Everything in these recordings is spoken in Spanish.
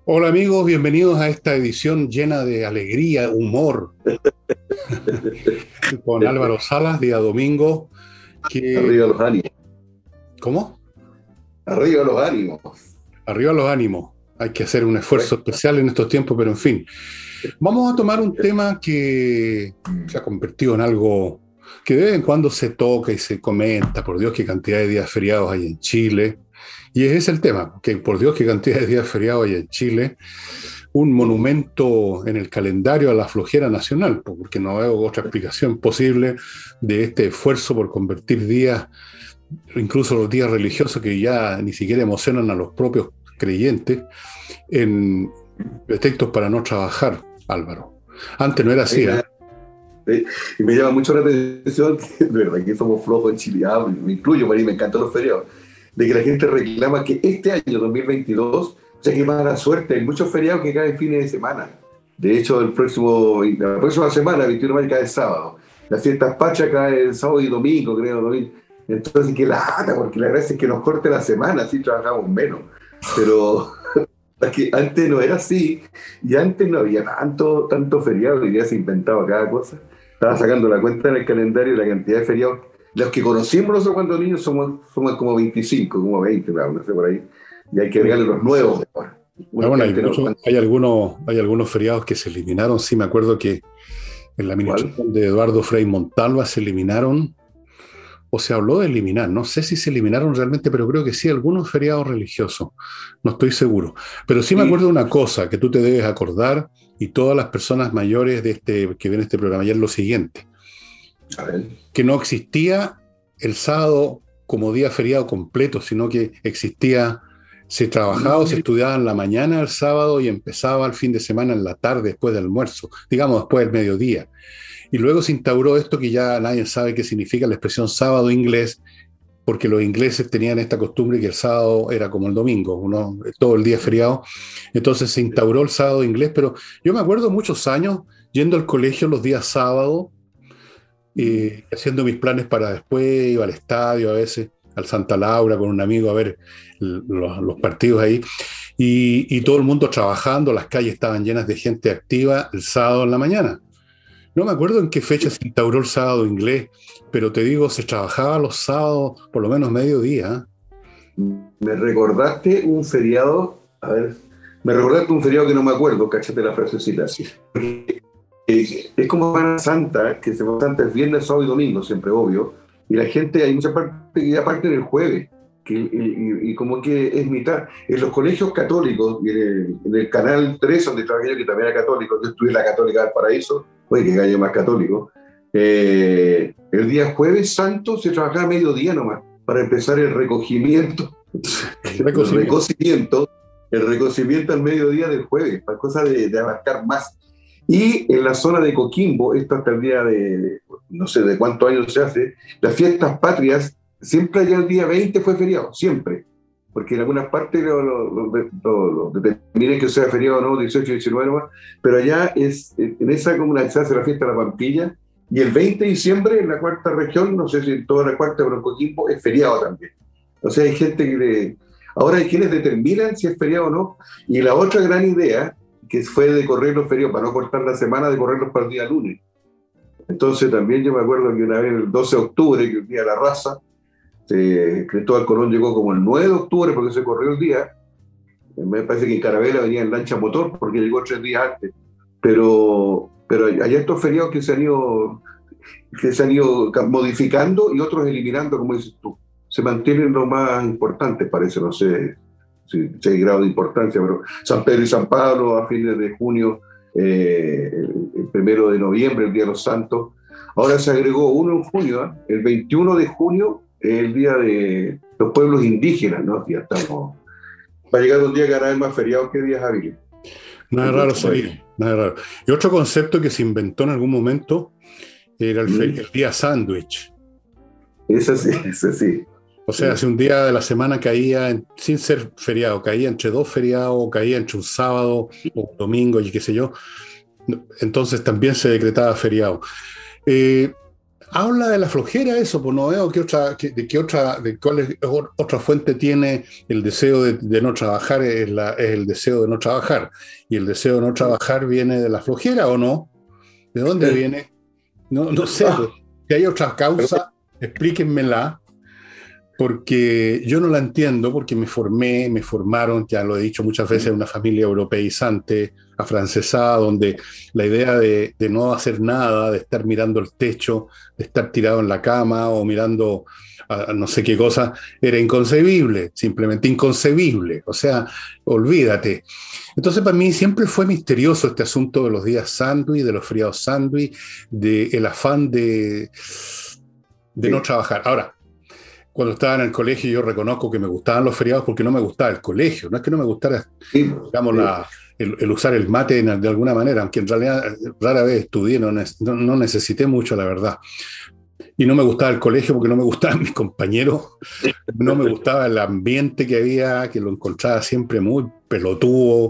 Hola amigos, bienvenidos a esta edición llena de alegría, humor, con Álvaro Salas, día domingo, que... Arriba los ánimos, ¿Cómo? arriba los ánimos. Arriba los ánimos. Hay que hacer un esfuerzo Correcto. especial en estos tiempos, pero en fin. Vamos a tomar un tema que se ha convertido en algo que de vez en cuando se toca y se comenta. Por Dios, qué cantidad de días feriados hay en Chile. Y ese es el tema, que por Dios, qué cantidad de días feriados hay en Chile. Un monumento en el calendario a la flojera nacional, porque no veo otra explicación posible de este esfuerzo por convertir días, incluso los días religiosos que ya ni siquiera emocionan a los propios creyentes, en pretextos para no trabajar, Álvaro. Antes no era así, ¿eh? Y me llama mucho la atención, que, de verdad que somos flojos en Chile, me incluyo, para mí me encantan los feriados, de que la gente reclama que este año 2022, o sea que mala suerte, hay muchos feriados que caen fines de semana. De hecho, la próxima semana, 21 de mayo, cae sábado. Las fiestas patrias caen sábado y domingo, creo. Domingo. Entonces, qué lata, porque la gracia es que nos corte la semana, así trabajamos menos. Pero es que antes no era así, y antes no había tanto feriado, hoy día se inventaba cada cosa. Estaba sacando la cuenta en el calendario y la cantidad de feriados. Los que conocimos nosotros cuando niños somos como 25, como 20, claro, no sé por ahí. Y hay que agregarle los nuevos de ahora. Ah, Unos que bueno, antes no. hay algunos feriados que se eliminaron. Sí, me acuerdo que en la ¿Cuál? administración de Eduardo Frei Montalva se eliminaron, o se habló de eliminar, no sé si se eliminaron realmente, pero creo que sí, algunos feriados religiosos, no estoy seguro. Pero sí me acuerdo Sí, de una cosa que tú te debes acordar y todas las personas mayores que ven este programa, y es lo siguiente, a ver. que no existía el sábado como día feriado completo, sino que existía, se trabajaba o se estudiaba en la mañana el sábado y empezaba el fin de semana en la tarde después del almuerzo, digamos después del mediodía. Y luego se instauró esto que ya nadie sabe qué significa la expresión sábado inglés, porque los ingleses tenían esta costumbre que el sábado era como el domingo, uno, todo el día feriado. Entonces se instauró el sábado inglés, pero yo me acuerdo muchos años yendo al colegio los días sábados, haciendo mis planes para después, iba al estadio a veces, al Santa Laura con un amigo a ver los partidos ahí, y todo el mundo trabajando, las calles estaban llenas de gente activa el sábado en la mañana. No me acuerdo en qué fecha se instauró el sábado inglés, pero te digo, se trabajaba los sábados por lo menos mediodía. Me recordaste un feriado, a ver, me recordaste un feriado que no me acuerdo, cáchate la frasecita. Sí. Es como Semana Santa, que Semana Santa es viernes, sábado y domingo, siempre obvio, y la gente, hay mucha parte que ya parte del jueves, y como que es mitad. En los colegios católicos, y en el Canal 3 donde trabajé yo, que también era católico, yo estudié en la Católica del Paraíso, oye, que gallo más católico, el día jueves santo se trabajaba a mediodía nomás, para empezar el recogimiento, El el recocimiento. recocimiento, el recocimiento al mediodía del jueves, para cosas de abarcar más. Y en la zona de Coquimbo, esto hasta el día de, no sé de cuántos años se hace, las fiestas patrias, siempre allá el día 20 fue feriado, siempre. Porque en algunas partes lo determinan que sea feriado o no, 18, 19 nomás, pero allá en esa comuna se hace la fiesta de la Pampilla, y el 20 de diciembre en la cuarta región, no sé si en toda la cuarta, pero en Coquimbo es feriado también. O sea, hay gente ahora hay quienes determinan si es feriado o no, y la otra gran idea que fue de correr los feriados, para no cortar la semana, de correrlos para el día lunes. Entonces también yo me acuerdo que una vez el 12 de octubre, que es el día de la raza, Cristóbal Colón llegó como el 9 de octubre porque se corrió el día. Me parece que en Carabela venía en lancha motor porque llegó 3 días antes. Pero hay estos feriados que se han ido modificando y otros eliminando, como dices tú. Se mantienen los más importantes, parece, no sé si hay grado de importancia, pero San Pedro y San Pablo a fines de junio, el 1 de noviembre, el Día de los Santos. Ahora se agregó uno en junio, ¿eh? El 21 de junio, el Día de los Pueblos Indígenas, ¿no? Ya estamos. Va a llegar un día que hará más feriado que días hábiles Nada en raro nuestro país. sería, nada raro. Y otro concepto que se inventó en algún momento era el día sándwich. Ese sí, ¿Verdad? ese sí. O sea, si un día de la semana caía, sin ser feriado, caía entre dos feriados, caía entre un sábado o un domingo y qué sé yo, entonces también se decretaba feriado. Eh, habla de la flojera eso, pues no veo de cuál otra fuente tiene el deseo de no trabajar, es el deseo de no trabajar. Y el deseo de no trabajar viene de la flojera, ¿o no? ¿De dónde viene? No sé, pues, si hay otra causa, explíquenmela, porque yo no la entiendo, porque me formaron, ya lo he dicho muchas veces, en una familia europeizante, afrancesada, donde la idea de no hacer nada, de estar mirando el techo, de estar tirado en la cama o mirando a no sé qué cosa, era inconcebible, simplemente inconcebible. O sea, olvídate. Entonces, para mí siempre fue misterioso este asunto de los días sándwich, de los feriados sándwich, del afán de no trabajar. Ahora, cuando estaba en el colegio yo reconozco que me gustaban los feriados porque no me gustaba el colegio. No es que no me gustara, Sí, digamos, sí. el usar el mate de alguna manera, aunque en realidad rara vez estudié, no necesité mucho, la verdad. Y no me gustaba el colegio porque no me gustaban mis compañeros, no me gustaba el ambiente que había, que lo encontraba siempre muy pelotudo,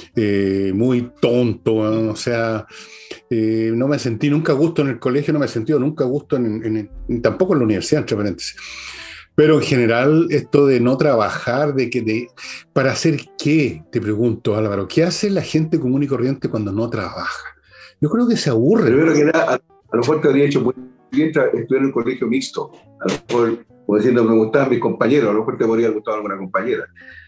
muy tonto, ¿no? O sea, no me sentí nunca a gusto en el colegio, no me he sentido nunca a gusto tampoco en la universidad, entre paréntesis. Pero en general, esto de no trabajar, ¿para hacer qué? Te pregunto, Álvaro, ¿qué hace la gente común y corriente cuando no trabaja? Yo creo que se aburren. Primero que nada, a lo mejor te habría hecho muy bien estudiar en un colegio mixto. A lo mejor, como diciendo, me gustaban mis compañeros, a lo mejor te podría haber gustado alguna compañera.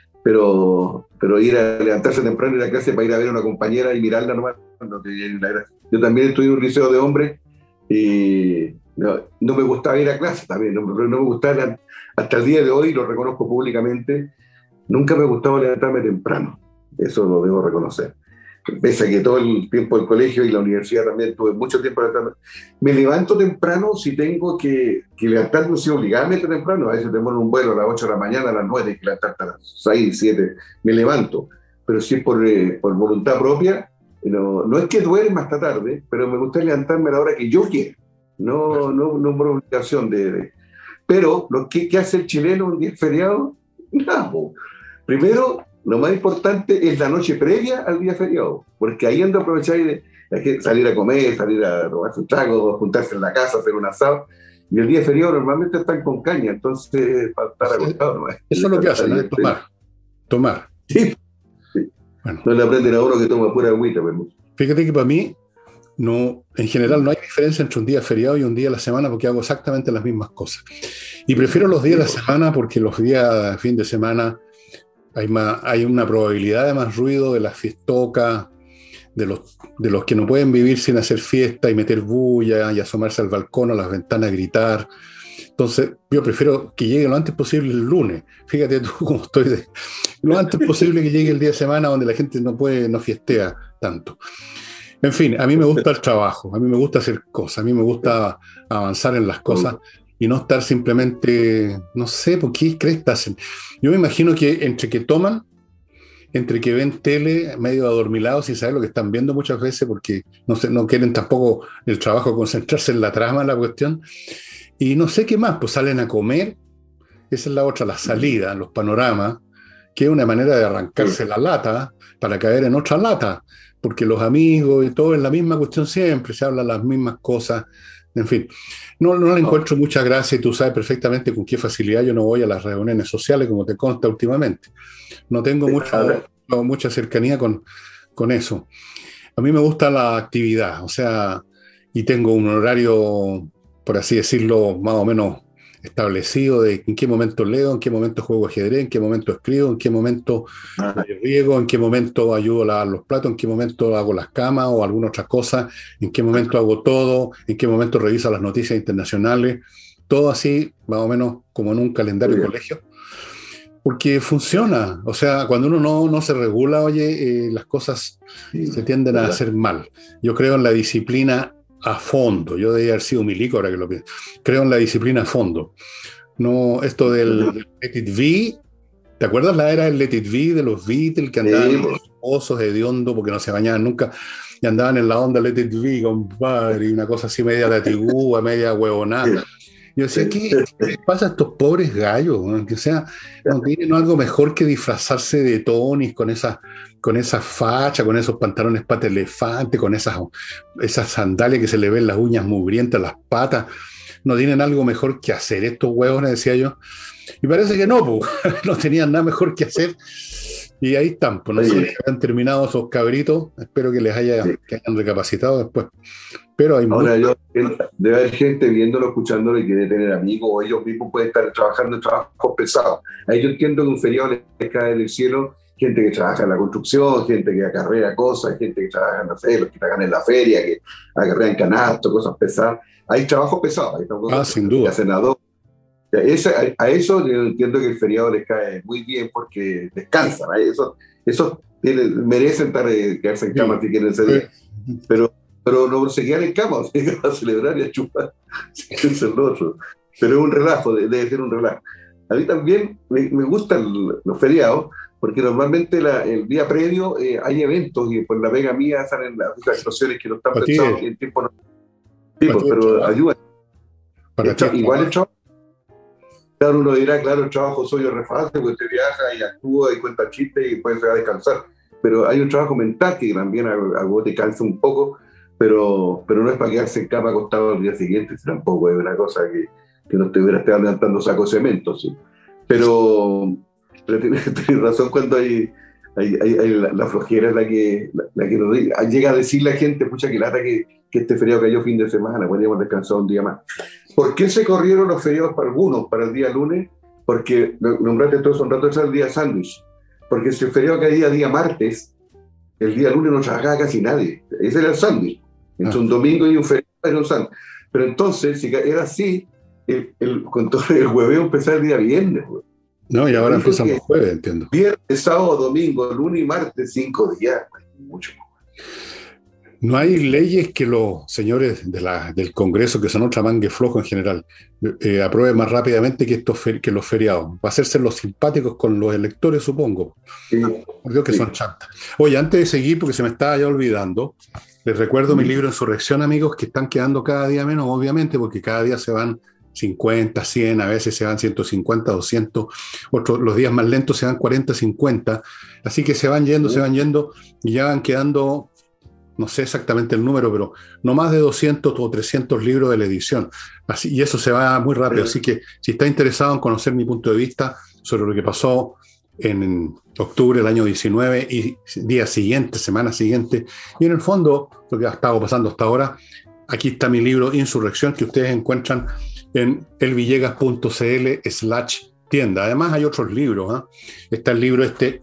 Pero ir a levantarse temprano y ir a clase para ir a ver a una compañera y mirarla nomás, no te viene la gracia. Yo también estudié en un liceo de hombres y no me gustaba ir a clase también, no me gustaba, hasta el día de hoy, lo reconozco públicamente, nunca me gustaba levantarme temprano, eso lo debo reconocer. Pese a que todo el tiempo del colegio y la universidad también tuve mucho tiempo levantarme. Me levanto temprano si tengo que levantarme, si obligadamente temprano. A veces tengo un vuelo a las 8 de la mañana, a las 9, que levantarte a las 6, 7, me levanto. Pero si es por voluntad propia, no es que duerma hasta tarde, pero me gusta levantarme a la hora que yo quiera. No por obligación Pero, ¿qué hace el chileno un día feriado? Nada, po. Primero, lo más importante es la noche previa al día feriado, porque ahí ando a aprovechar de salir a comer, salir a tomarse un trago, juntarse en la casa, hacer un asado. Y el día feriado normalmente están con caña, entonces para estar acostado nomás. Eso es lo que hacen, ¿no? Tomar. Sí, sí. Bueno, No le aprenden a uno que toma pura agüita. Pues. fíjate que para mí, no, en general no hay diferencia entre un día feriado y un día a la semana porque hago exactamente las mismas cosas. Y prefiero los días de la semana porque los días de fin de semana hay una probabilidad de más ruido, de las fiestocas, de los que no pueden vivir sin hacer fiesta y meter bulla y asomarse al balcón o a las ventanas a gritar. Entonces, yo prefiero que llegue lo antes posible el lunes. Fíjate tú cómo estoy. Lo antes posible que llegue el día de semana donde la gente no fiestea tanto. En fin, a mí me gusta el trabajo, a mí me gusta hacer cosas, a mí me gusta avanzar en las cosas y no estar simplemente, no sé, ¿por qué crees que hacen? Yo me imagino que entre que toman, entre que ven tele medio adormilados sin saber lo que están viendo muchas veces porque no quieren tampoco el trabajo concentrarse en la trama de la cuestión, y no sé qué más, pues salen a comer, esa es la otra, la salida, los panoramas, que es una manera de arrancarse la lata para caer en otra lata, porque los amigos y todo es la misma cuestión siempre, se hablan las mismas cosas, en fin. No le encuentro mucha gracia y tú sabes perfectamente con qué facilidad yo no voy a las reuniones sociales como te consta últimamente. No tengo mucha cercanía con eso. A mí me gusta la actividad, o sea, y tengo un horario, por así decirlo, más o menos establecido de en qué momento leo, en qué momento juego ajedrez, en qué momento escribo, en qué momento riego, en qué momento ayudo a lavar los platos, en qué momento hago las camas o alguna otra cosa, en qué momento hago todo, en qué momento reviso las noticias internacionales, todo así, más o menos como en un calendario de colegio, porque funciona. O sea, cuando uno no se regula, oye, las cosas se tienden a hacer mal. Yo creo en la disciplina a fondo. Yo debería haber sido milico ahora que lo pienso. Creo en la disciplina a fondo. No, esto del Let It Be. ¿Te acuerdas la era del Let It Be de los Beatles que andaban los osos hediondo porque no se bañaban nunca y andaban en la onda Let It Be, compadre, y una cosa así media latigúa, media huevonada? Yo decía, ¿qué les pasa a estos pobres gallos? Que sea, no tienen algo mejor que disfrazarse de Tonis con esa facha, con esos pantalones pata elefante, con esas sandalias que se le ven las uñas mugrientas, las patas. no tienen algo mejor que hacer estos huevones, decía yo. Y parece que no, pues, no tenían nada mejor que hacer. Y ahí están, pues no sé si han terminado esos cabritos, espero que que hayan recapacitado después. Pero hay ahora debe haber gente viéndolo, escuchándolo y quiere tener amigos, o ellos mismos pueden estar trabajando en trabajos pesados. Ahí yo entiendo que un feriado les cae del cielo, gente que trabaja en la construcción, gente que acarrea cosas, gente que trabaja, no sé, los que trabajan en la feria, que acarrean canasto, cosas pesadas. Hay trabajos pesados, hay trabajos sin duda. Senador. A eso yo entiendo que el feriado les cae muy bien porque descansan. Eso merecen quedarse en cama si quieren ese día. Pero no se quedan en cama, se quedan a celebrar y a chupar. Eso es lo otro. Pero es un relajo, debe ser un relajo. A mí también me gustan los feriados, porque normalmente el día previo hay eventos y por la pega mía salen las actuaciones que no están pensadas en tiempo. Pero ayuda. Igual el trabajo. Claro, uno dirá, claro, el trabajo soy yo refácil, porque usted viaja y actúa y cuenta chistes y puede llegar a descansar. Pero hay un trabajo mental que también a vos te cansa un poco, pero no es para quedarse en cama acostado al día siguiente, tampoco es una cosa que no te hubiera estado levantando sacos de cemento, ¿sí? Pero tienes razón cuando hay la flojera es la que nos llega a decir la gente, pucha, que lata que este feriado cayó fin de semana, podríamos descansar un día más. ¿Por qué se corrieron los feriados para algunos, para el día lunes? Porque, nombraste todo eso un rato, es el día sándwich. Porque si el feriado caía día martes, el día lunes no trabajaba casi nadie. Ese era el sándwich. Entre un domingo y un feriado era un sándwich. Pero entonces, si era así, con todo el hueveo empezaba el día viernes. No, y ahora empezamos jueves, entiendo. Viernes, sábado, domingo, lunes y martes, 5 días. Mucho. No hay leyes que los señores del Congreso, que son otra mangue flojo en general, aprueben más rápidamente que los feriados. Va a hacerse los simpáticos con los electores, supongo. Sí. Por Dios que son chantas. Oye, antes de seguir, porque se me estaba ya olvidando, les recuerdo mi libro Insurrección, amigos, que están quedando cada día menos, obviamente, porque cada día se van 50, 100, a veces se van 150, 200, los días más lentos se van 40, 50, así que se van yendo, y ya van quedando, no sé exactamente el número, pero no más de 200 o 300 libros de la edición, y eso se va muy rápido, así que si está interesado en conocer mi punto de vista sobre lo que pasó en octubre del año 19 y día siguiente, semana siguiente, y en el fondo lo que ha estado pasando hasta ahora, aquí está mi libro Insurrección, que ustedes encuentran en elvillegas.cl/tienda. Además hay otros libros, ¿eh? Está el libro de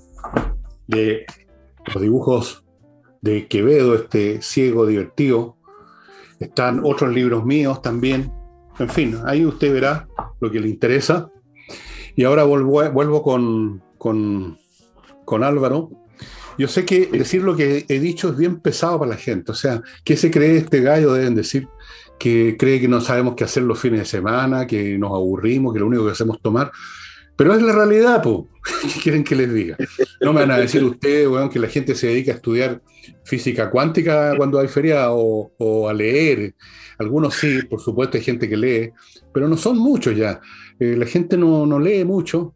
los dibujos de Quevedo, ciego divertido. Están otros libros míos también. En fin, ahí usted verá lo que le interesa. Y ahora vuelvo con Álvaro. Yo sé que decir lo que he dicho es bien pesado para la gente. O sea, ¿qué se cree este gallo? Deben decir que cree que no sabemos qué hacer los fines de semana, que nos aburrimos, que lo único que hacemos es tomar. Pero es la realidad, po. ¿Qué quieren que les diga? No me van a decir ustedes, weón, que la gente se dedica a estudiar física cuántica cuando hay feriado o a leer. Algunos sí, por supuesto, hay gente que lee, pero no son muchos ya. La gente no lee mucho.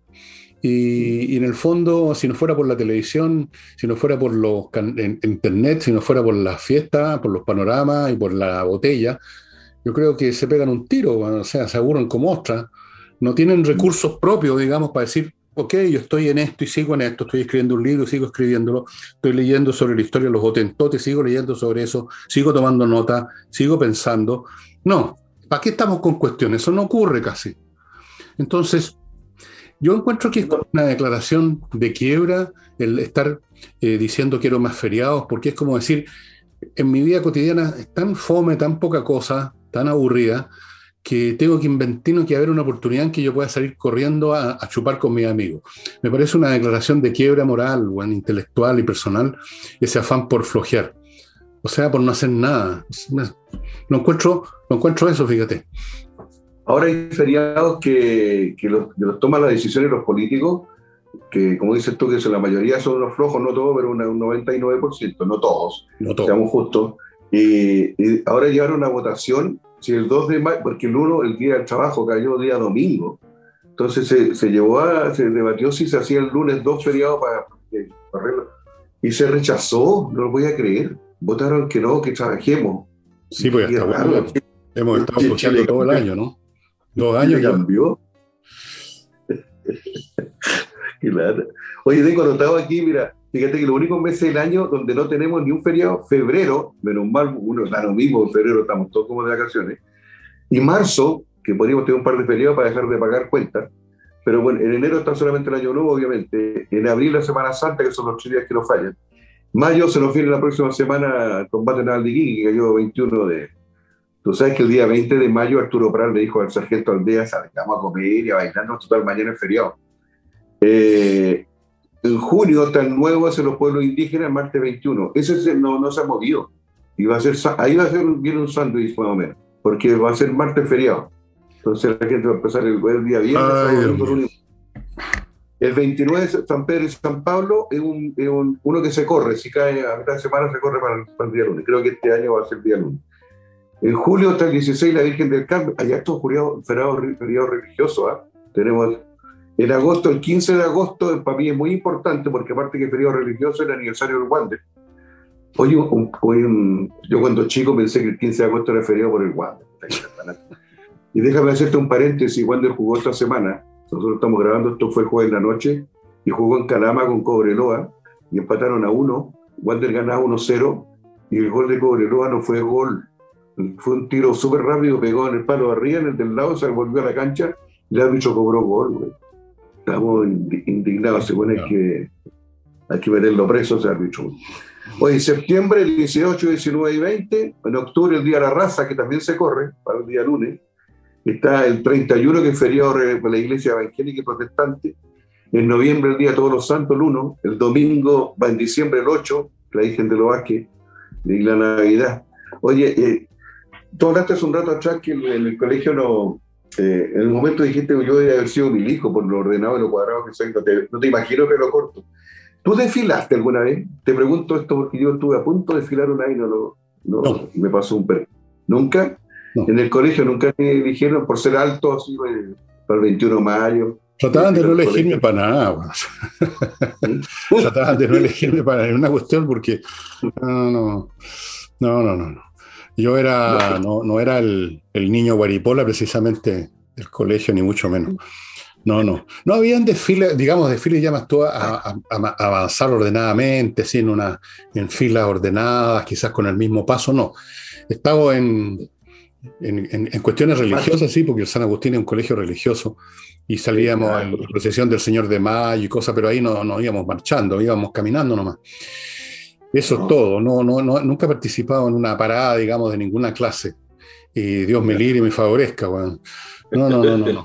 Y en el fondo, si no fuera por la televisión, si no fuera por internet, si no fuera por las fiestas, por los panoramas y por la botella, yo creo que se pegan un tiro, o sea, se aburren como ostras. No tienen recursos propios, digamos, para decir, ok, yo estoy en esto y sigo en esto, estoy escribiendo un libro y sigo escribiéndolo, estoy leyendo sobre la historia de los Hotentotes, sigo leyendo sobre eso, sigo tomando nota, sigo pensando. No, ¿para qué estamos con cuestiones? Eso no ocurre casi. Entonces, yo encuentro que es como una declaración de quiebra el estar diciendo quiero más feriados, porque es como decir, en mi vida cotidiana es tan fome, tan poca cosa, tan aburrida, que tengo que tiene que haber una oportunidad en que yo pueda salir corriendo a chupar con mis amigos. Me parece una declaración de quiebra moral, bueno, intelectual y personal, ese afán por flojear. O sea, por no hacer nada. No encuentro eso, fíjate. Ahora hay feriados que los toman las decisiones los políticos, que como dices tú, que la mayoría son unos flojos, no todos, pero un 99%, no todos, seamos justos. Y ahora llevaron una votación, si el 2 de mayo, porque el día del trabajo cayó día domingo, entonces se debatió si se hacía el lunes 2 feriados para arreglo, y se rechazó, no lo voy a creer, votaron que no, que trabajemos. Sí, pues está bueno. Hemos estado flojeando todo el año, ¿no? 2 años Chile ya. cambió. Claro. Oye, tengo anotado aquí, mira, fíjate que los únicos meses del año donde no tenemos ni un feriado, febrero, menos mal, uno da lo mismo, en febrero estamos todos como de vacaciones, y marzo, que podríamos tener un par de feriados para dejar de pagar cuentas, pero bueno, en enero está solamente el año nuevo, obviamente, en abril la Semana Santa, que son los 3 días que nos fallan, mayo se nos viene la próxima semana el combate naval de Iquique, que cayó 21 de... Tú sabes que el día 20 de mayo Arturo Prat le dijo al sargento Aldea, vamos a comer y a bailarnos, total, mañana es feriado. En junio está el nuevo hacia los pueblos indígenas, martes 21. Ese no se ha movido. Y ahí va a ser bien un sándwich más o menos, porque va a ser martes feriado. Entonces la gente va a empezar el día viernes. El 29 de San Pedro y San Pablo es uno que se corre. Si cae a mitad de semana, se corre para el día lunes. Creo que este año va a ser el día lunes. En julio está el 16, la Virgen del Carmen. Allá estos feriados religiosos. Tenemos en agosto, el 15 de agosto, para mí es muy importante, porque aparte que es feriado religioso, es el aniversario del Wander. Oye, yo cuando chico pensé que el 15 de agosto era feriado por el Wander. Y déjame hacerte un paréntesis. Wander jugó esta semana. Nosotros estamos grabando, esto fue el jueves en la noche, y jugó en Calama con Cobreloa, y empataron a 1. Wander ganaba 1-0, y el gol de Cobreloa no fue gol. Fue un tiro súper rápido, pegó en el palo de arriba, en el del lado, se volvió a la cancha, y el árbitro cobró gol, güey. Estamos indignados, se pone que hay que meterlo preso ese árbitro. Hoy en septiembre, el 18, 19 y 20, en octubre el Día de la Raza, que también se corre, para el día lunes, está el 31, que es feriado para la Iglesia Evangélica y Protestante, en noviembre el Día de Todos los Santos, el 1, el domingo va en diciembre el 8, la Virgen de los Vázquez, y la Navidad. Oye, tú hablaste hace un rato atrás que en el colegio no... en un momento dijiste que yo debía haber sido milico por lo ordenado y lo cuadrado que soy, no te imagino pelo corto. ¿Tú desfilaste alguna vez? Te pregunto esto porque yo estuve a punto de desfilar una vez y no. Me pasó un perro. ¿Nunca? No. En el colegio nunca me dijeron por ser alto así para el 21 de mayo. Trataban de no elegirme para nada. Trataban de no elegirme para ninguna cuestión porque no. Yo no era el niño guaripola precisamente del colegio, ni mucho menos. No habían desfiles, digamos, desfiles ya más todo a avanzar ordenadamente, así en filas ordenadas, quizás con el mismo paso, no. Estaba en cuestiones religiosas, sí, porque el San Agustín es un colegio religioso, y salíamos en la procesión del Señor de Mayo y cosas, pero ahí no íbamos marchando, íbamos caminando nomás. Eso es todo. Nunca he participado en una parada, digamos, de ninguna clase. Y Dios me libre y me favorezca, bueno. No.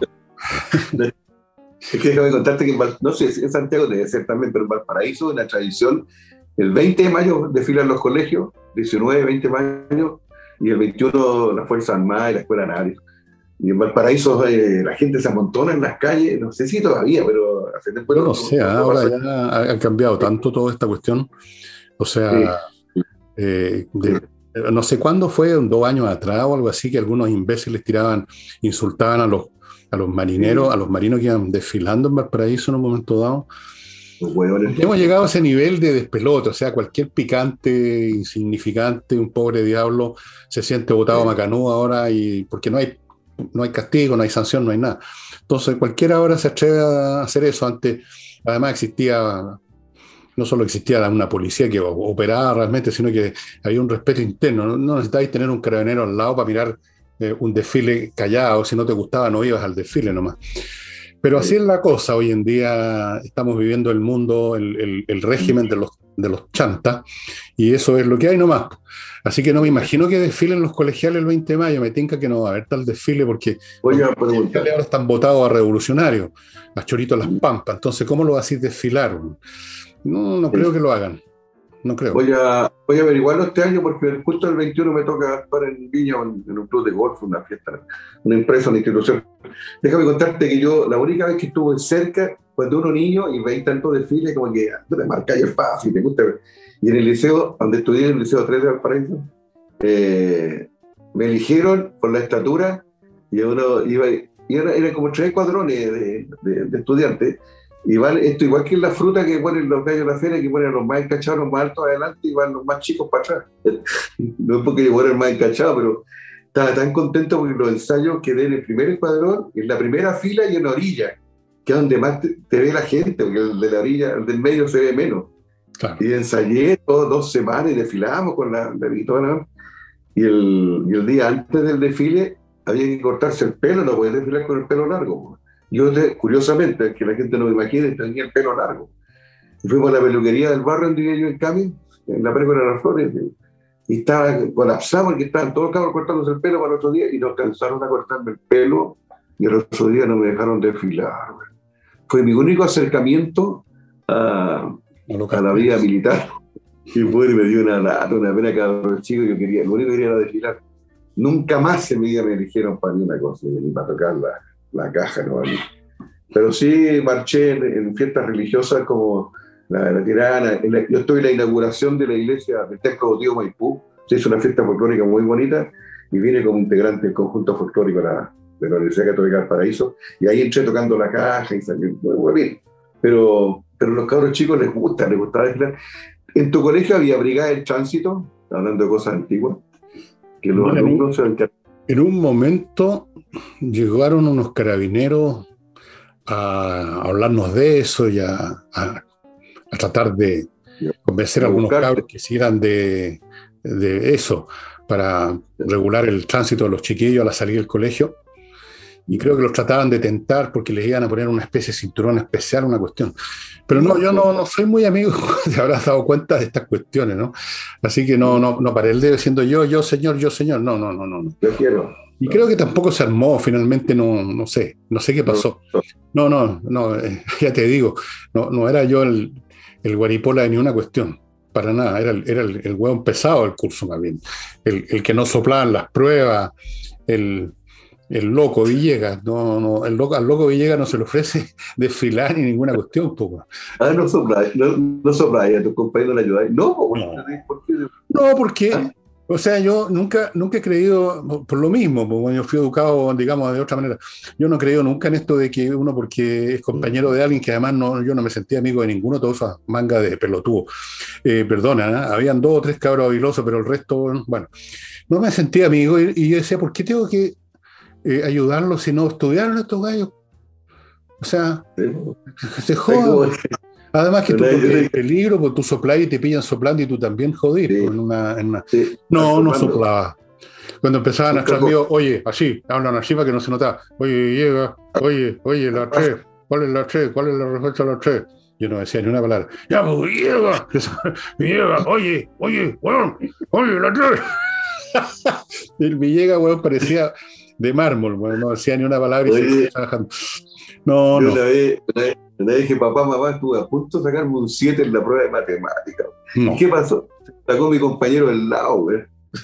Es que déjame contarte que, no sé, en Santiago debe ser también, pero en Valparaíso, en la tradición, el 20 de mayo desfilan los colegios, 19, 20 de mayo, y el 21 la Fuerza Armada y la Escuela Naval. Y en Valparaíso la gente se amontona en las calles, no sé si todavía, pero hace tiempo no sé, ahora ya ha cambiado tanto toda esta cuestión. O sea, sí. No sé cuándo fue, 2 años atrás o algo así, que algunos imbéciles insultaban a los marineros, a los marinos que iban desfilando en Valparaíso en un momento dado. Hemos llegado a ese nivel de despelote, o sea, cualquier picante, insignificante, un pobre diablo se siente botado a macanú ahora, y porque no hay castigo, no hay sanción, no hay nada. Entonces cualquiera ahora se atreve a hacer eso. Antes, además, no solo existía una policía que operaba realmente, sino que había un respeto interno. No necesitabais tener un carabinero al lado para mirar un desfile callado. Si no te gustaba, no ibas al desfile nomás. Pero así es la cosa. Hoy en día estamos viviendo el mundo, el régimen de los chantas, y eso es lo que hay nomás. Así que no me imagino que desfilen los colegiales el 20 de mayo. Me tinca que no va a haber tal desfile porque los colegiales ahora están votados a revolucionarios, a Chorito Las Pampas. Entonces, ¿cómo lo vas a ir desfilar? No creo que lo hagan. No creo. Voy a averiguarlo este año porque justo el 21 me toca estar en Viña en un club de golf, una fiesta, una empresa, una institución. Déjame contarte que yo la única vez que estuve cerca, cuando uno niño y veis tantos desfiles, como que te marcáis el paso y te gusta. Y en el liceo, donde estudié, en el Liceo 3 de Valparaíso, me eligieron por la estatura, y uno iba, y eran como 3 cuadrones de estudiantes. Y van, esto igual que en la fruta que ponen los gallos de la feria, que ponen los más encachados, los más altos adelante, y van los más chicos para atrás. No es porque yo fuera el más encachado, pero estaba tan contento porque los ensayos quedé en el primer escuadrón, en la primera fila y en la orilla, que es donde más te ve la gente, porque el de la orilla, el del medio se ve menos. Claro. Y ensayé todas 2 semanas y desfilamos con la toda y el día antes del desfile había que cortarse el pelo, no podía desfilar con el pelo largo. Yo, curiosamente, que la gente no me imagine, tenía el pelo largo. Y fuimos a la peluquería del barrio donde vivía yo en Cami, en la Pérgola de las Flores, y estaba colapsado porque estaban todos los cabros cortándose el pelo para el otro día y no alcanzaron a cortarme el pelo y el otro día no me dejaron desfilar. Fue mi único acercamiento a la vida militar. Y bueno, me dio una lata, una pena, cabrón chico. Yo quería, lo único que quería era desfilar. Nunca más en mi vida me eligieron para ni una cosa, ni para tocar la caja, ¿no? Pero sí marché en fiestas religiosas como la Tirana. Yo estoy en la inauguración de la iglesia del Templo Tío Maipú. Se hizo una fiesta folclórica muy bonita y vine como integrante del conjunto folclórico de la Universidad Católica del Paraíso. Y ahí entré tocando la caja y salí muy bien. Pero los cabros chicos les gustaba desfilar. ¿En tu colegio había brigada del tránsito? Hablando de cosas antiguas. Que los alumnos en un momento llegaron unos carabineros a hablarnos de eso y a tratar de convencer a algunos cabros que hicieran de eso para regular el tránsito de los chiquillos a la salida del colegio. Y creo que los trataban de tentar porque les iban a poner una especie de cinturón especial, una cuestión. Pero no, yo no soy muy amigo, te habrás dado cuenta de estas cuestiones, ¿no? Así que no paré el dedo diciendo yo señor, no. Yo quiero. Y creo que tampoco se armó, finalmente no sé qué pasó. No, ya te digo, no era yo el guaripola de ninguna cuestión, para nada, era el hueón pesado del curso más bien, el que no soplaban las pruebas, el loco Villegas, al loco Villegas no se le ofrece desfilar ni ninguna cuestión, poco. No sopláis, a tus compañeros le ayudáis. No, ¿por qué? No, porque, o sea, yo nunca he creído, por lo mismo, porque yo fui educado, digamos, de otra manera, yo no he creído nunca en esto de que uno, porque es compañero de alguien que además yo no me sentía amigo de ninguno, todas esas mangas de pelotudo. Perdona, ¿eh? Habían 2 o 3 cabros habilosos, pero el resto, bueno, no me sentía amigo y yo decía, ¿por qué tengo que ayudarlos si no estudiaron estos gallos? O sea, se jodan. Además que tú corres peligro, porque tú soplás y te pillan soplando y tú también jodís. Sí. Sí. No soplaba. Cuando empezaban a estar mío, oye, así, hablan así para que no se notaba. Oye, llega, oye, la 3, ¿cuál es la 3? ¿Cuál es la respuesta a la 3? Yo no decía ni una palabra. Ya, pues, llega, oye, weón, oye, la 3. El Villegas, weón, parecía de mármol, weón, no decía ni una palabra y seguía trabajando. No. Una vez dije, mamá, estuve a punto de sacarme un 7 en la prueba de matemáticas. No. ¿Y qué pasó? Sacó mi compañero del lado, güey.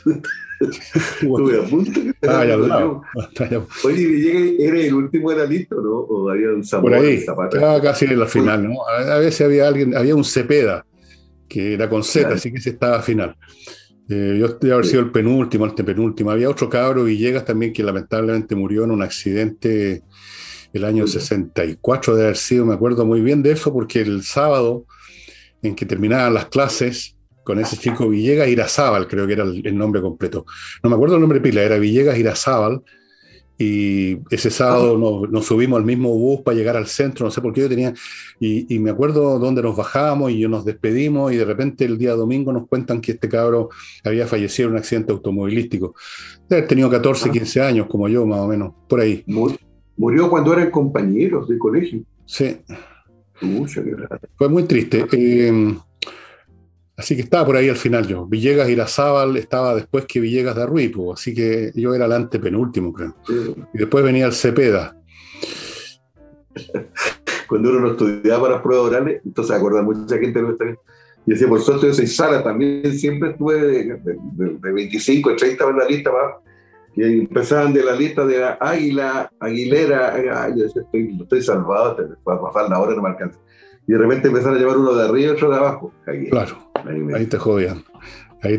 Estuve a punto de sacarme un 7. Oye, Villegas, ¿eres el último de la lista, no? ¿O había un Zamora? Por ahí, casi en la final, ¿no? A veces había un Cepeda, que era con Z, así que ese estaba a final. Yo debía haber sido el penúltimo, antepenúltimo. Había otro cabro, Villegas, también, que lamentablemente murió en un accidente el año 64 de haber sido, me acuerdo muy bien de eso, porque el sábado en que terminaban las clases con ese chico Villegas Irazábal, creo que era el nombre completo. No me acuerdo el nombre pila, era Villegas Irazábal, y ese sábado nos subimos al mismo bus para llegar al centro, no sé por qué yo tenía, y me acuerdo dónde nos bajamos y nos despedimos, y de repente el día domingo nos cuentan que este cabro había fallecido en un accidente automovilístico. Debe haber tenido 14, 15 años, como yo, más o menos, por ahí. Murió cuando eran compañeros de colegio. Sí. Fue muy triste. Así que estaba por ahí al final yo. Villegas Irazábal estaba después que Villegas de Arruipo, así que yo era el antepenúltimo, creo. Sí. Y después venía el Cepeda. Cuando uno no estudiaba para las pruebas orales, entonces acuerda mucha gente no está bien. Y decía, por suerte yo soy Sala, también siempre estuve de 25 a 30 en la lista, y empezaban de la lista de Águila, Aguilera, yo decía, estoy salvado, para pasar la hora no me alcanza. Y de repente empezaron a llevar uno de arriba y otro de abajo. Claro, ahí te jodían. Yo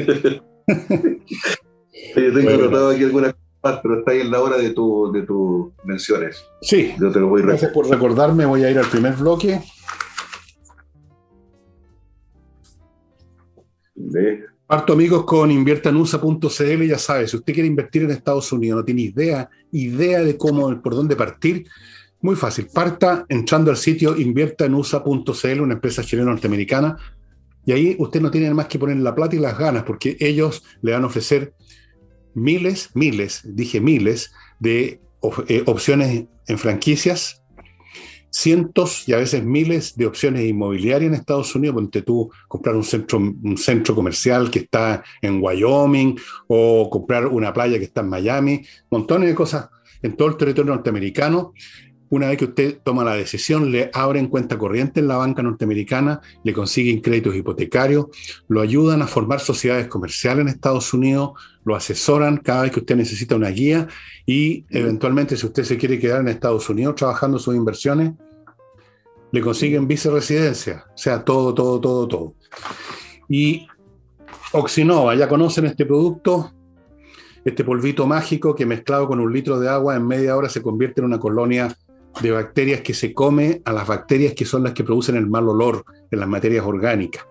tengo anotado aquí algunas cosas, pero está ahí en la hora de tus menciones. Sí, yo te lo voy a gracias por recordarme, voy a ir al primer bloque. Parto, amigos, con inviertanusa.cl. Ya sabes, si usted quiere invertir en Estados Unidos, no tiene idea de cómo, por dónde partir, muy fácil. Parta entrando al sitio inviertanusa.cl, una empresa chilena norteamericana, y ahí usted no tiene más que poner la plata y las ganas, porque ellos le van a ofrecer miles de opciones en franquicias, cientos y a veces miles de opciones inmobiliarias en Estados Unidos. Ponte tú comprar un centro comercial que está en Wyoming, o comprar una playa que está en Miami, montones de cosas en todo el territorio norteamericano. Una vez que usted toma la decisión, le abren cuenta corriente en la banca norteamericana, le consiguen créditos hipotecarios, lo ayudan a formar sociedades comerciales en Estados Unidos, lo asesoran cada vez que usted necesita una guía, y eventualmente, si usted se quiere quedar en Estados Unidos trabajando sus inversiones, le consiguen viceresidencia. O sea, todo. Y Oxinova, ya conocen este producto, este polvito mágico que mezclado con 1 litro de agua en media hora se convierte en una colonia de bacterias que se come a las bacterias que son las que producen el mal olor en las materias orgánicas.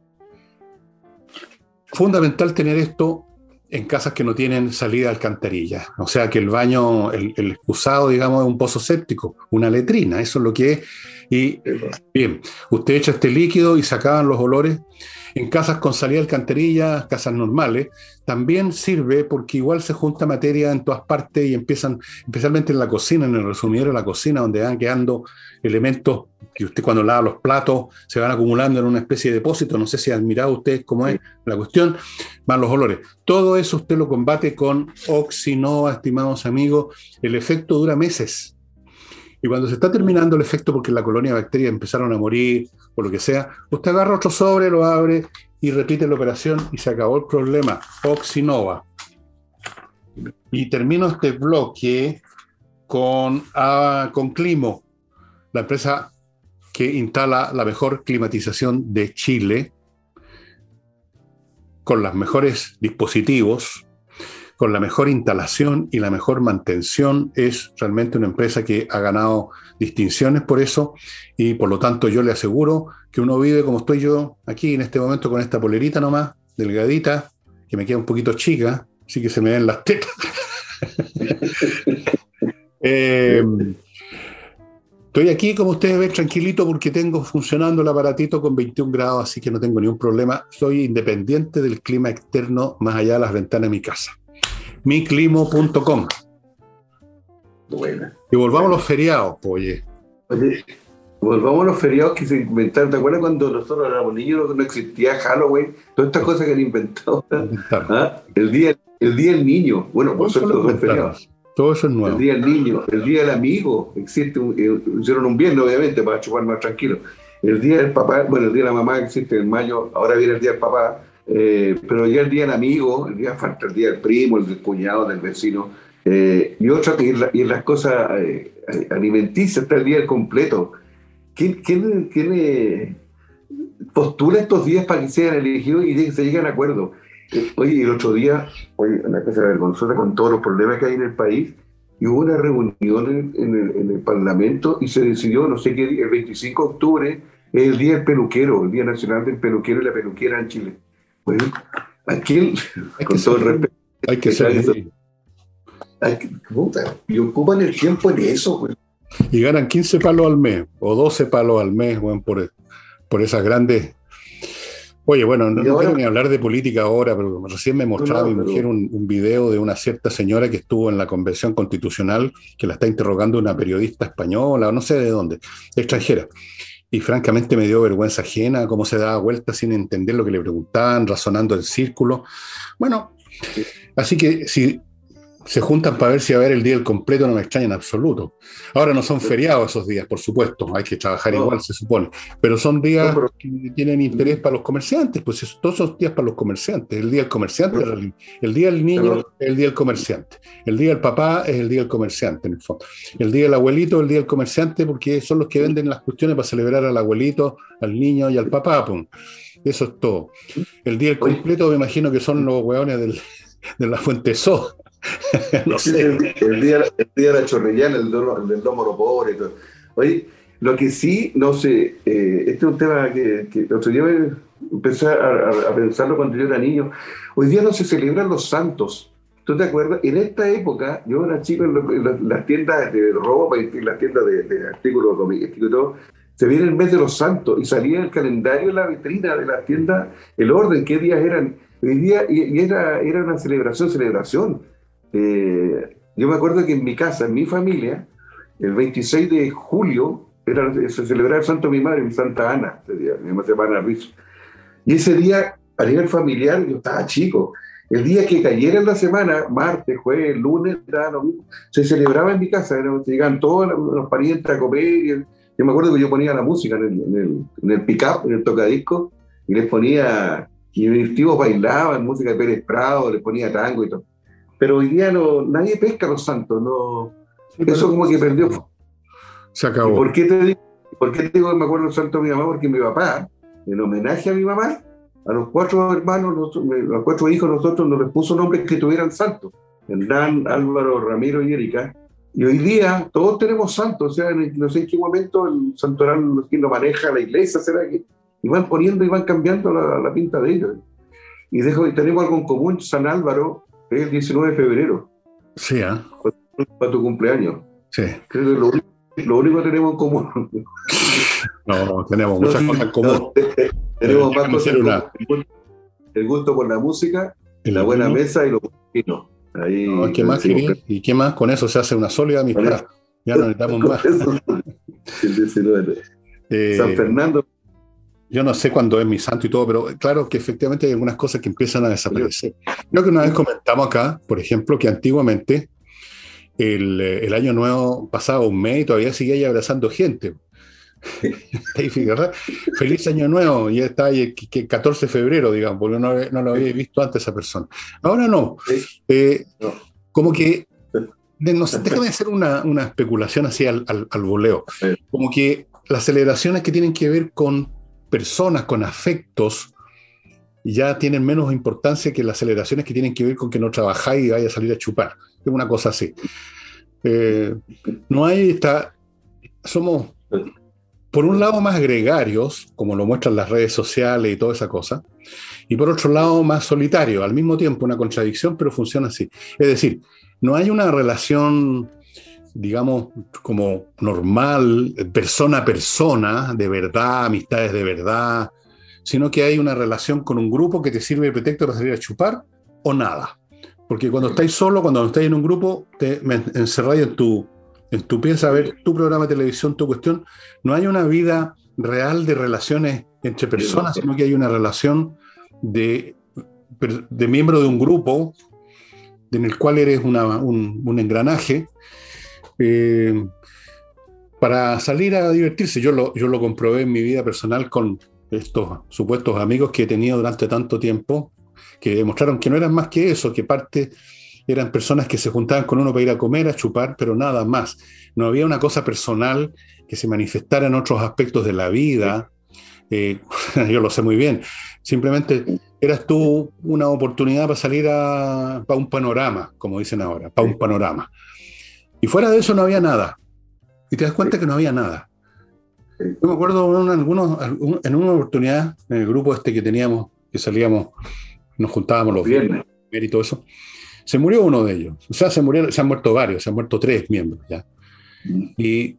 Fundamental tener esto en casas que no tienen salida de alcantarilla. O sea, que el baño, el excusado, digamos, es un pozo séptico, una letrina, eso es lo que es. Y bien, usted echa este líquido y se acaban los olores. En casas con salida de alcantarilla, casas normales, también sirve porque igual se junta materia en todas partes y empiezan, especialmente en la cocina, en el resumidero de la cocina, donde van quedando elementos que usted cuando lava los platos se van acumulando en una especie de depósito. No sé si han mirado ustedes cómo es la cuestión, van los olores. Todo eso usted lo combate con Oxinova, estimados amigos. El efecto dura meses. Y cuando se está terminando el efecto, porque la colonia de bacterias empezaron a morir, o lo que sea, usted agarra otro sobre, lo abre y repite la operación y se acabó el problema. Oxinova. Y termino este bloque con Climo, la empresa que instala la mejor climatización de Chile, con los mejores dispositivos, con la mejor instalación y la mejor mantención. Es realmente una empresa que ha ganado distinciones por eso, y por lo tanto yo le aseguro que uno vive como estoy yo aquí en este momento, con esta polerita nomás, delgadita, que me queda un poquito chica, así que se me ven las tetas. Estoy aquí, como ustedes ven, tranquilito, porque tengo funcionando el aparatito con 21 grados, así que no tengo ningún problema. Soy independiente del clima externo más allá de las ventanas de mi casa. miclimo.com. Bueno. Y volvamos a los feriados, oye. Oye, volvamos a los feriados que se inventaron. ¿Te acuerdas cuando nosotros éramos niños, no existía Halloween? Todas estas cosas que han inventado. ¿Ah? El día del niño. Bueno, por suerte son feriados. Todo eso es nuevo. El día del niño, el día del amigo. Existe hicieron un viernes, obviamente, para chupar más tranquilo. El día del papá, bueno, el día de la mamá existe en mayo. Ahora viene el día del papá. Pero ya el día del amigo, falta el día del primo, el del cuñado, del vecino, y en las cosas alimenticias está el día del completo. ¿Quién postula estos días para que sean elegidos y se lleguen a acuerdo? Oye, el otro día, una cosa vergonzosa con todos los problemas que hay en el país, y hubo una reunión en el Parlamento y se decidió, no sé qué, el 25 de octubre es el día del peluquero, el Día Nacional del Peluquero y la Peluquera en Chile. Bueno, aquí, con todo el respeto, hay que ser y ocupan el tiempo en eso, güey. Y ganan 15 palos al mes o 12 palos al mes, güey, por esas grandes. Oye, bueno, no quiero ni hablar de política ahora, pero recién me mostraba mi mujer un video de una cierta señora que estuvo en la Convención Constitucional, que la está interrogando una periodista española, o no sé de dónde, extranjera. Y francamente me dio vergüenza ajena cómo se daba vuelta sin entender lo que le preguntaban, razonando en círculo. Bueno, así que si se juntan para ver si va a haber el día del completo, no me extraña en absoluto. Ahora no son feriados esos días, por supuesto, hay que trabajar igual, se supone, pero son días que tienen interés para los comerciantes, pues todos esos días para los comerciantes. El día del comerciante, el día del niño es el día del comerciante, el día del papá es el día del comerciante, en el fondo. El día del abuelito es el día del comerciante, porque son los que venden las cuestiones para celebrar al abuelito, al niño y al papá, pues. Eso es todo. El día del completo me imagino que son los hueones de la Fuente So. No sé. El día de la chorrillana, el del domo pobre y todo. Oye, lo que sí, no sé, este es un tema que el otro día empecé a pensarlo cuando yo era niño. Hoy día no se celebran los santos. ¿Tú te acuerdas? En esta época, yo era chico en las tiendas de ropa, en las tiendas de artículos domésticos y todo, se viene el mes de los santos y salía el calendario en la vitrina de las tiendas, el orden, qué días eran. Hoy día, y era una celebración. Yo me acuerdo que en mi casa, en mi familia, el 26 de julio se celebraba el santo de mi madre, mi Santa Ana, ese día, mi mamá se llama Ana Ruiz. Y ese día, a nivel familiar, yo estaba chico. El día que cayera en la semana, martes, jueves, lunes, se celebraba en mi casa. Llegaban todos los parientes a comer. Yo me acuerdo que yo ponía la música en el pick-up, en el tocadisco, y les ponía, y mis tíos bailaban música de Pérez Prado, les ponía tango y todo. Pero hoy día nadie pesca a los santos. No, Sí, eso como que perdió. Se ¿Y acabó. por qué te digo que me acuerdo del santo de mi mamá? Porque mi papá, en homenaje a mi mamá, a los 4 hermanos, los 4 hijos, nosotros nos les puso nombres que tuvieran santos. Hernán, Álvaro, Ramiro y Erika. Y hoy día todos tenemos santos, o sea, no sé en qué momento el santoral lo maneja la iglesia, será que y van poniendo y van cambiando la pinta de ellos. Y tenemos algo en común, San Álvaro, es el 19 de febrero, Sí, para tu cumpleaños. sí. Creo que lo único que tenemos en común. No, tenemos muchas cosas en común. Tenemos más Déjame cosas hacer en una. común. El gusto por la música, El la buena vino. mesa y los vinos. No, Ahí ¿qué más decimos, querí? ¿Y qué más? Con eso se hace una sólida amistad. Ya no necesitamos con más. eso, el 19. San Eh, Fernando, yo no sé cuándo es mi santo y todo, pero claro que efectivamente hay algunas cosas que empiezan a desaparecer. Creo que una vez comentamos acá, por ejemplo, que antiguamente el año nuevo pasaba un mes y todavía seguía ahí abrazando gente. Ahí, fíjate, feliz año nuevo, y está ahí que 14 de febrero, digamos, porque no lo había visto antes esa persona. Ahora no. Eh, no. Como que, no sé, déjame hacer una especulación así al voleo. Como que las celebraciones que tienen que ver con personas, con afectos, ya tienen menos importancia que las celebraciones que tienen que ver con que no trabajáis y vaya a salir a chupar. Es una cosa así. No hay somos por un lado más gregarios, como lo muestran las redes sociales y toda esa cosa, y por otro lado más solitarios, al mismo tiempo una contradicción, pero funciona así. Es decir, no hay una relación, digamos, como normal, persona a persona, de verdad, amistades de verdad, sino que hay una relación con un grupo que te sirve de pretexto para salir a chupar o nada. Porque cuando estáis solo, cuando no estáis en un grupo, te encerráis en tu pieza a ver tu programa de televisión, tu cuestión. No hay una vida real de relaciones entre personas, sino que hay una relación de miembro de un grupo en el cual eres un engranaje para salir a divertirse. Yo lo comprobé en mi vida personal con estos supuestos amigos que he tenido durante tanto tiempo, que demostraron que no eran más que eso, que parte eran personas que se juntaban con uno para ir a comer, a chupar, pero nada más. No había una cosa personal que se manifestara en otros aspectos de la vida. Yo lo sé muy bien. Simplemente eras tú una oportunidad para salir para un panorama, como dicen ahora, para un panorama. Y fuera de eso no había nada. Y te das cuenta que no había nada. Yo me acuerdo en una oportunidad, en el grupo este que teníamos, que salíamos, nos juntábamos los viernes y todo eso, se murió uno de ellos. O sea, se han muerto varios, se han muerto 3 miembros ya. Y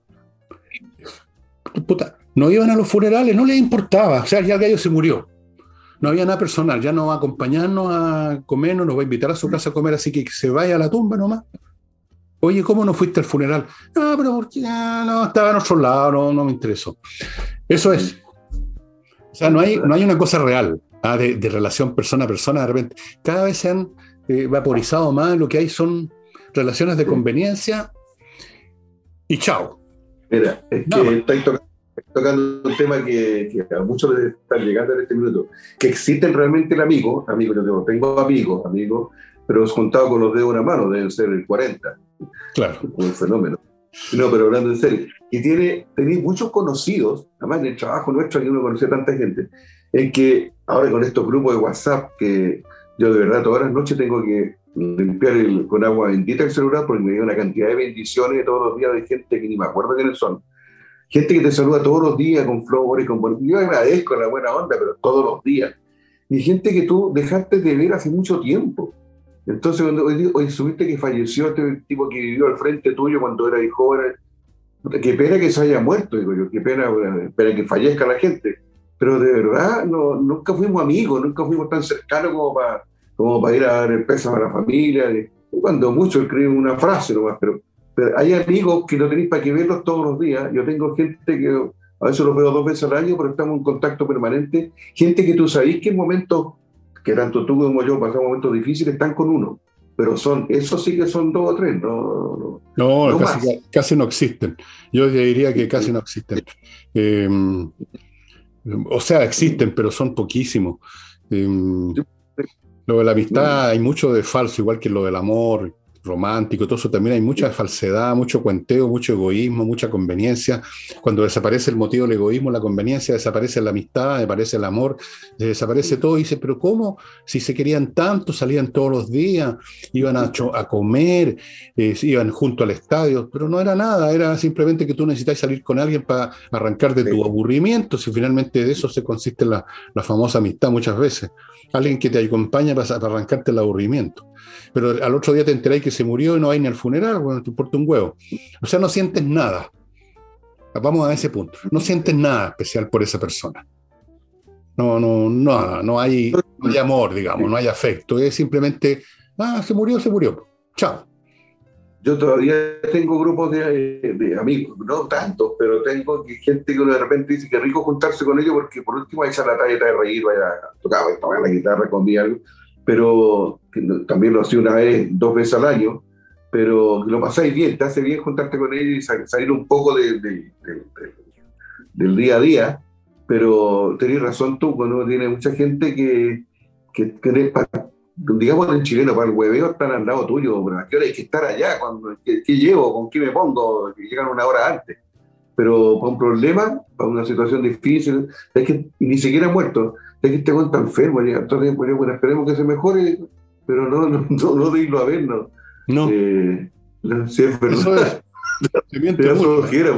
puta, no iban a los funerales, no les importaba. O sea, ya el gallo se murió. No había nada personal, ya no va a acompañarnos a comer, no nos va a invitar a su casa a comer, así que se vaya a la tumba nomás. Oye, ¿cómo no fuiste al funeral? No, pero porque no, estaba en otro lado, no me interesó. Eso es. O sea, no hay una cosa real de relación persona a persona. De repente, cada vez se han vaporizado más, lo que hay son relaciones de conveniencia y chao. Mira, es que estáis tocando un tema que a muchos les está llegando en este minuto, que existen realmente el amigo, yo tengo amigos, pero juntado con los dedos de una mano, deben ser el 40. Claro. Un fenómeno. No, pero hablando en serio. Y tenéis muchos conocidos, además en el trabajo nuestro, que uno conoce a tanta gente, en que ahora con estos grupos de WhatsApp, que yo de verdad todas las noches tengo que limpiar con agua bendita el celular porque me dio una cantidad de bendiciones todos los días de gente que ni me acuerdo quiénes son. gente que te saluda todos los días con flores, yo agradezco la buena onda, pero todos los días. Y gente que tú dejaste de ver hace mucho tiempo. Entonces, cuando hoy supiste que falleció este tipo que vivió al frente tuyo cuando era joven, qué pena que se haya muerto, digo yo, qué pena, que fallezca la gente. Pero de verdad, no, nunca fuimos amigos, nunca fuimos tan cercanos como para ir a dar el pésame a la familia. Cuando mucho escriben una frase nomás, pero hay amigos que no tenéis para qué verlos todos los días. Yo tengo gente que a veces los veo 2 veces al año, pero estamos en contacto permanente. Gente que tú sabéis que en momentos, que tanto tú como yo pasamos momentos difíciles, están con uno. Pero esos sí que son 2 o 3, No, no más. casi no existen. Yo diría que casi no existen. Eh, o sea, existen, pero son poquísimos. Eh, lo de la amistad hay mucho de falso, igual que lo del amor romántico, todo eso también hay mucha falsedad, mucho cuenteo, mucho egoísmo, mucha conveniencia. Cuando desaparece el motivo del egoísmo, la conveniencia, desaparece la amistad, desaparece el amor, desaparece todo. Y dice, pero ¿cómo? Si se querían tanto, salían todos los días, iban a comer, iban junto al estadio, pero no era nada, era simplemente que tú necesitas salir con alguien para arrancar de tu aburrimiento, si finalmente de eso se consiste la famosa amistad muchas veces. Alguien que te acompaña para arrancarte el aburrimiento. Pero al otro día te enteráis que se murió y no hay ni al funeral, bueno, te importa un huevo. O sea, no sientes nada. Vamos a ese punto. No sientes nada especial por esa persona. Nada, no hay amor, digamos, no hay afecto. Es simplemente, se murió. Chao. Yo todavía tengo grupos de amigos, no tantos, pero tengo gente que uno de repente dice que es rico juntarse con ellos porque por último hay esa la talla de reír, vaya a tocar la guitarra conmigo, algo, pero también lo hacía una vez, 2 veces al año, pero lo pasáis bien, te hace bien juntarte con ellos y salir un poco del día a día, pero tenés razón tú, cuando tiene mucha gente que digamos en chileno, para el hueveo están al lado tuyo, pero ¿a qué hora hay que estar allá? ¿Qué llevo? ¿Con qué me pongo? Que llegan 1 hora antes. Pero para un problema, para una situación difícil, es que ni siquiera muerto, es que este güey está enfermo, ya, entonces, bueno, esperemos que se mejore, pero no de irlo a ver, no. No. Sí, es verdad. Eso es. Se miente mucho.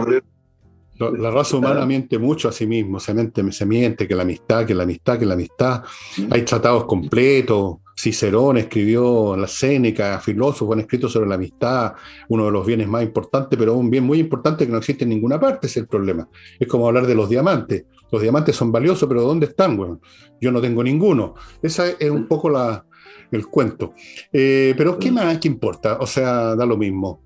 La raza humana ¿Ah? miente mucho a sí mismo, se miente que la amistad. Hay tratados completos. Cicerón escribió, la Séneca, filósofos han escrito sobre la amistad, uno de los bienes más importantes, pero un bien muy importante que no existe en ninguna parte, es el problema. Es como hablar de los diamantes. Los diamantes son valiosos, pero ¿dónde están? Bueno, yo no tengo ninguno. Esa es un poco el cuento. Pero ¿qué más? ¿Qué importa? O sea, da lo mismo.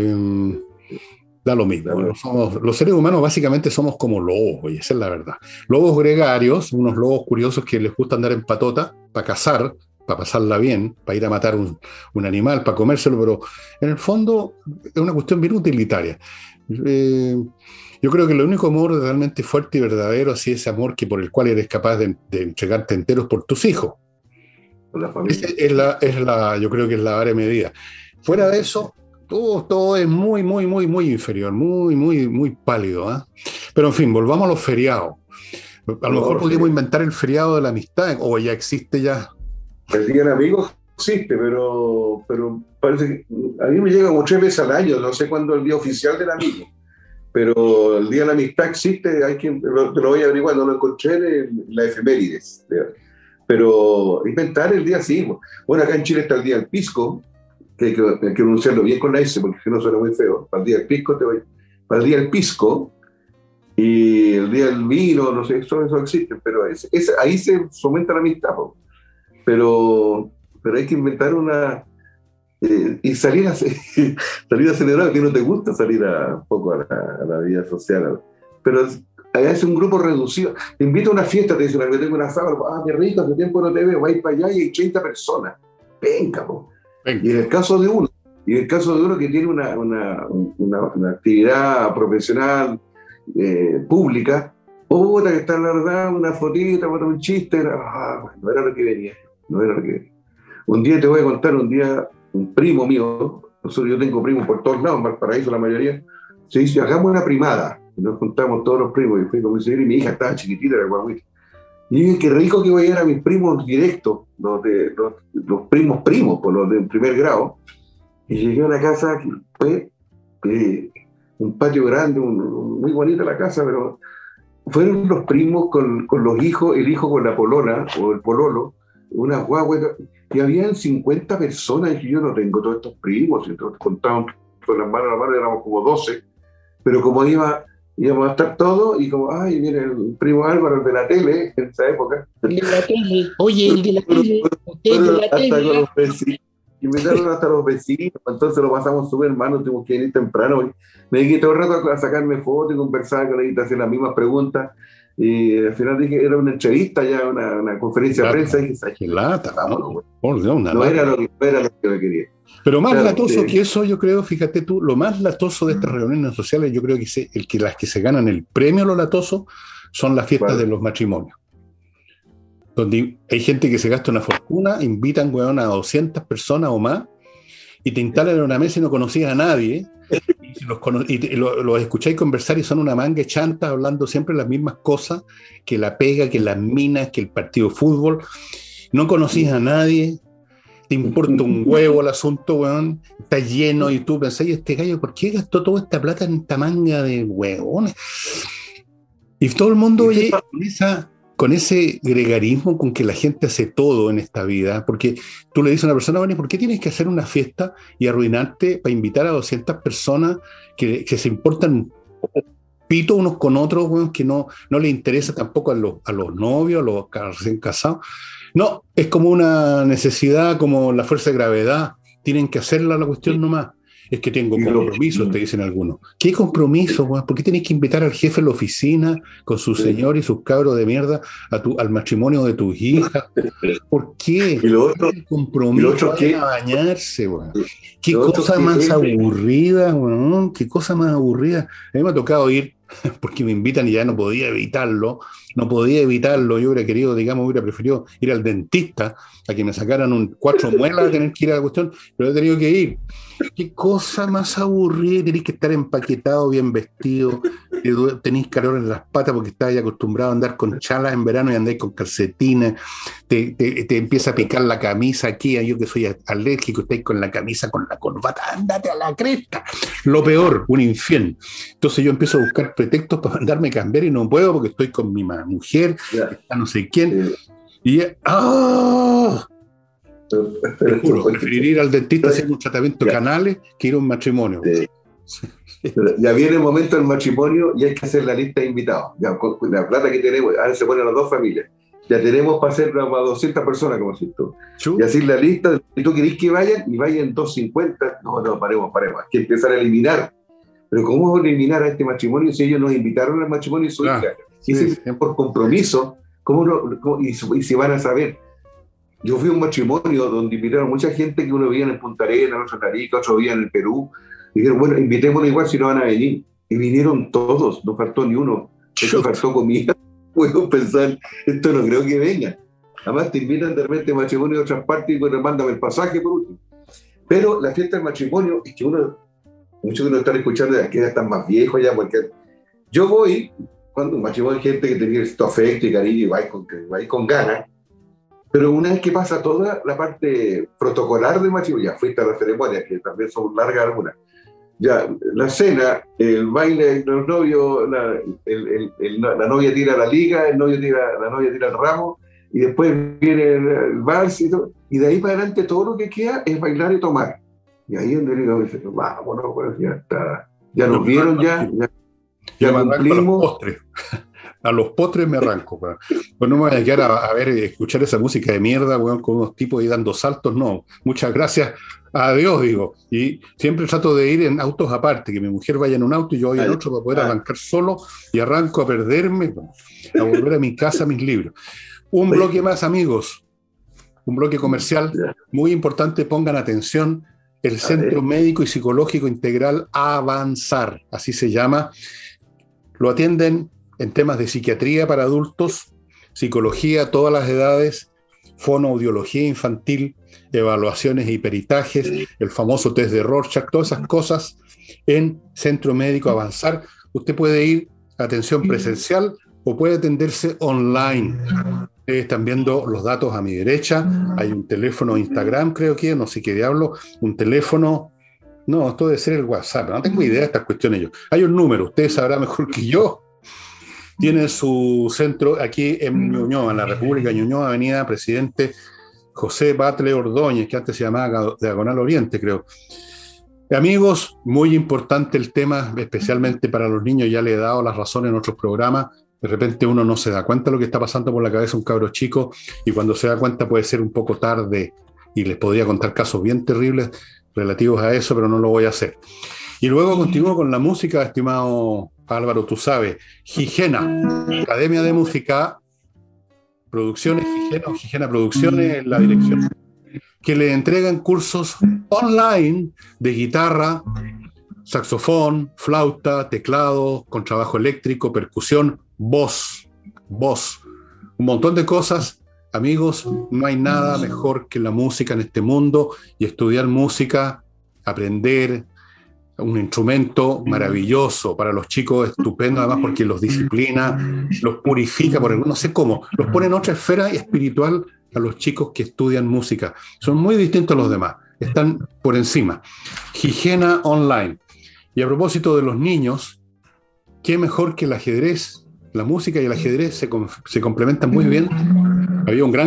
Da lo mismo. Bueno, los seres humanos básicamente somos como lobos, y esa es la verdad. Lobos gregarios, unos lobos curiosos que les gusta andar en patota para cazar, para pasarla bien, para ir a matar un animal, para comérselo, pero en el fondo es una cuestión bien utilitaria. Yo creo que lo único amor realmente fuerte y verdadero es ese amor por el cual eres capaz de entregarte enteros por tus hijos. Yo creo que es la vara de medida. Fuera de eso, todo es muy, muy, muy, muy inferior, muy, muy, muy pálido. Pero en fin, volvamos a los feriados. A lo mejor podríamos inventar el feriado de la amistad, o ya existe ya. El día del amigo existe, pero parece que a mí me llega como 3 veces al año, no sé cuándo es el día oficial del amigo, pero el día de la amistad existe, te lo voy a averiguar, no lo encontré en la efemérides, pero inventar el día sí. Bueno, acá en Chile está el día del pisco, que hay que pronunciarlo bien con la S, porque si no suena muy feo. Para el día del pisco para el día del pisco, y el día del vino, no sé, eso existe, pero ahí se fomenta la amistad, pero hay que inventar y salir a celebrar, que no te gusta salir un poco a la vida social, pero allá es un grupo reducido. Te invito a una fiesta, te dicen, que tengo una sábana, qué rico, hace tiempo no te veo, va a ir para allá y hay 30 personas. Venga, Y en el caso de uno que tiene una actividad profesional pública, que está la verdad, una fotita, un chiste, no era lo que venía. Un día te voy a contar, un primo mío, yo tengo primos por todos lados, en Valparaíso la mayoría, se dice, hagamos una primada. Nos juntamos todos los primos, y fui con mi señora y mi hija estaba chiquitita, era guaguita. Y dije, qué rico que voy a ir a mis primos directos, los primos, por los de primer grado. Y llegué a una casa que fue un patio grande, muy bonita la casa, pero fueron los primos con los hijos, el hijo con la polona o el pololo, una guagua, y habían 50 personas, y yo no tengo todos estos primos, entonces contaban con las manos a la mano, éramos como 12, pero como íbamos a estar todos, y como, ay, mira, el primo Álvaro, el de la tele, en esa época. El de la tele, oye, el de la tele, usted el de la hasta tele. con los vecinos, invitaron hasta los vecinos, entonces lo pasamos súper mal, tuvimos que ir temprano. Me dediqué todo el rato a sacarme fotos y conversar con ellos, hacer las mismas preguntas. Y al final dije, era una entrevista ya, una conferencia de prensa. Y dije, qué lata, vámonos, no era lo que me quería. Pero más latoso que eso, yo creo, fíjate tú, lo más latoso de estas reuniones sociales, yo creo que las que se ganan el premio a lo latoso son las fiestas de los matrimonios. Donde hay gente que se gasta una fortuna, invitan, weón, a 200 personas o más, y te instalan en una mesa y no conocías a nadie, y los escucháis conversar y son una manga de chantas hablando siempre las mismas cosas, que la pega, que las minas, que el partido de fútbol. No conocías a nadie, te importa un huevo el asunto, weón, está lleno, y tú pensás, este gallo, ¿por qué gastó toda esta plata en esta manga de huevones? Y todo el mundo, oye, con ese gregarismo con que la gente hace todo en esta vida, porque tú le dices a una persona, bueno, ¿por qué tienes que hacer una fiesta y arruinarte para invitar a 200 personas que se importan pito unos con otros, bueno, que no le interesa tampoco a los novios, a los recién casados? No, es como una necesidad, como la fuerza de gravedad, tienen que hacerla la cuestión nomás. Es que tengo compromisos, te dicen algunos. ¿Qué compromiso, güey? ¿Por qué tenés que invitar al jefe de la oficina con su señor y sus cabros de mierda al matrimonio de tus hijas? ¿Por qué? Y lo otro, el compromiso que a bañarse, güey. Qué cosa más aburrida, güey. Qué cosa más aburrida. A mí me ha tocado ir porque me invitan y ya no podía evitarlo. Yo hubiera querido, digamos, hubiera preferido ir al dentista a que me sacaran 4 muelas, tener que ir a la cuestión, pero he tenido que ir. Qué cosa más aburrida, tenéis que estar empaquetado, bien vestido, tenéis calor en las patas porque estáis acostumbrado a andar con chalas en verano y andáis con calcetines, te empieza a picar la camisa aquí, yo que soy alérgico, estáis con la camisa, con la corbata, ándate a la cresta. Lo peor, un infierno. Entonces yo empiezo a buscar pretextos para mandarme a cambiar y no puedo porque estoy con mi mujer, no sé quién, y te juro, preferiría ir al dentista hacer un tratamiento de canales que ir a un matrimonio. Ya viene el momento del matrimonio y hay que hacer la lista de invitados. Ya, con la plata que tenemos, ahora se ponen las 2 familias. Ya tenemos para hacer a 200 personas, como si tú. Y así la lista, y tú querés que vayan, y vayan 250. No, paremos. Hay que empezar a eliminar. Pero ¿cómo eliminar a este matrimonio si ellos nos invitaron al matrimonio y su hija? Sí. Por compromiso, y si van a saber. Yo fui a un matrimonio donde invitaron mucha gente que uno veía en Punta Arenas, otro en Arica, otro veía en el Perú. Dijeron, bueno, invitémoslo igual si no van a venir. Y vinieron todos, no faltó ni uno. Esto faltó comida. Puedo pensar, esto no creo que venga. Además te invitan de repente a matrimonio de otras partes y bueno, mándame el pasaje por último. Pero la fiesta del matrimonio es que muchos que nos están escuchando de aquí ya están más viejos ya, porque yo voy, cuando un matrimonio hay gente que tiene esto afecto y cariño y va con ganas. Pero una vez que pasa toda la parte protocolar del matrimonio, ya fuiste a las ceremonias, que también son largas algunas, ya la cena, el baile de los novios, la novia tira la liga, la novia tira el ramo, y después viene el vals y todo, y de ahí para adelante todo lo que queda es bailar y tomar. Y ahí donde digo, vámonos, pues ya está, ya nos vieron, ya cumplimos. A los postres me arranco. Pues no me voy a quedar a escuchar esa música de mierda, weón, con unos tipos ahí dando saltos, no. Muchas gracias a Dios, digo. Y siempre trato de ir en autos aparte, que mi mujer vaya en un auto y yo voy en otro para poder arrancar solo, y arranco a perderme, a volver a mi casa, a mis libros. Un bloque más, amigos. Un bloque comercial muy importante, pongan atención. El Centro Médico y Psicológico Integral Avanzar, así se llama. Lo atienden en temas de psiquiatría para adultos, psicología a todas las edades, fonoaudiología infantil, evaluaciones y peritajes, el famoso test de Rorschach, todas esas cosas en Centro Médico Avanzar. Usted puede ir a atención presencial o puede atenderse online. Ustedes están viendo los datos a mi derecha, hay un teléfono Instagram, creo que, no sé qué diablo, un teléfono No, esto debe ser el WhatsApp. No tengo idea de estas cuestiones yo. Hay un número, usted sabrá mejor que yo. Tiene su centro aquí en Ñuñoa, en la República de Ñuñoa, Avenida Presidente José Batle Ordóñez, que antes se llamaba Diagonal Oriente, creo. Amigos, muy importante el tema, especialmente para los niños. Ya le he dado las razones en otros programas. De repente uno no se da cuenta de lo que está pasando por la cabeza de un cabro chico, y cuando se da cuenta puede ser un poco tarde, y les podría contar casos bien terribles relativos a eso, pero no lo voy a hacer. Y luego continúo con la música, estimado Álvaro, tú sabes. Gigena, Academia de Música, Producciones Gigena, o Gigena Producciones en la dirección, que le entregan cursos online de guitarra, saxofón, flauta, teclado, contrabajo eléctrico, percusión, voz, un montón de cosas. Amigos, no hay nada mejor que la música en este mundo, y estudiar música, aprender un instrumento maravilloso para los chicos, estupendo, además porque los disciplina, los purifica, por no sé cómo, los pone en otra esfera espiritual a los chicos que estudian música. Son muy distintos a los demás, están por encima. Higiena Online. Y a propósito de los niños, qué mejor que el ajedrez. La música y el ajedrez se complementan muy bien. Había uno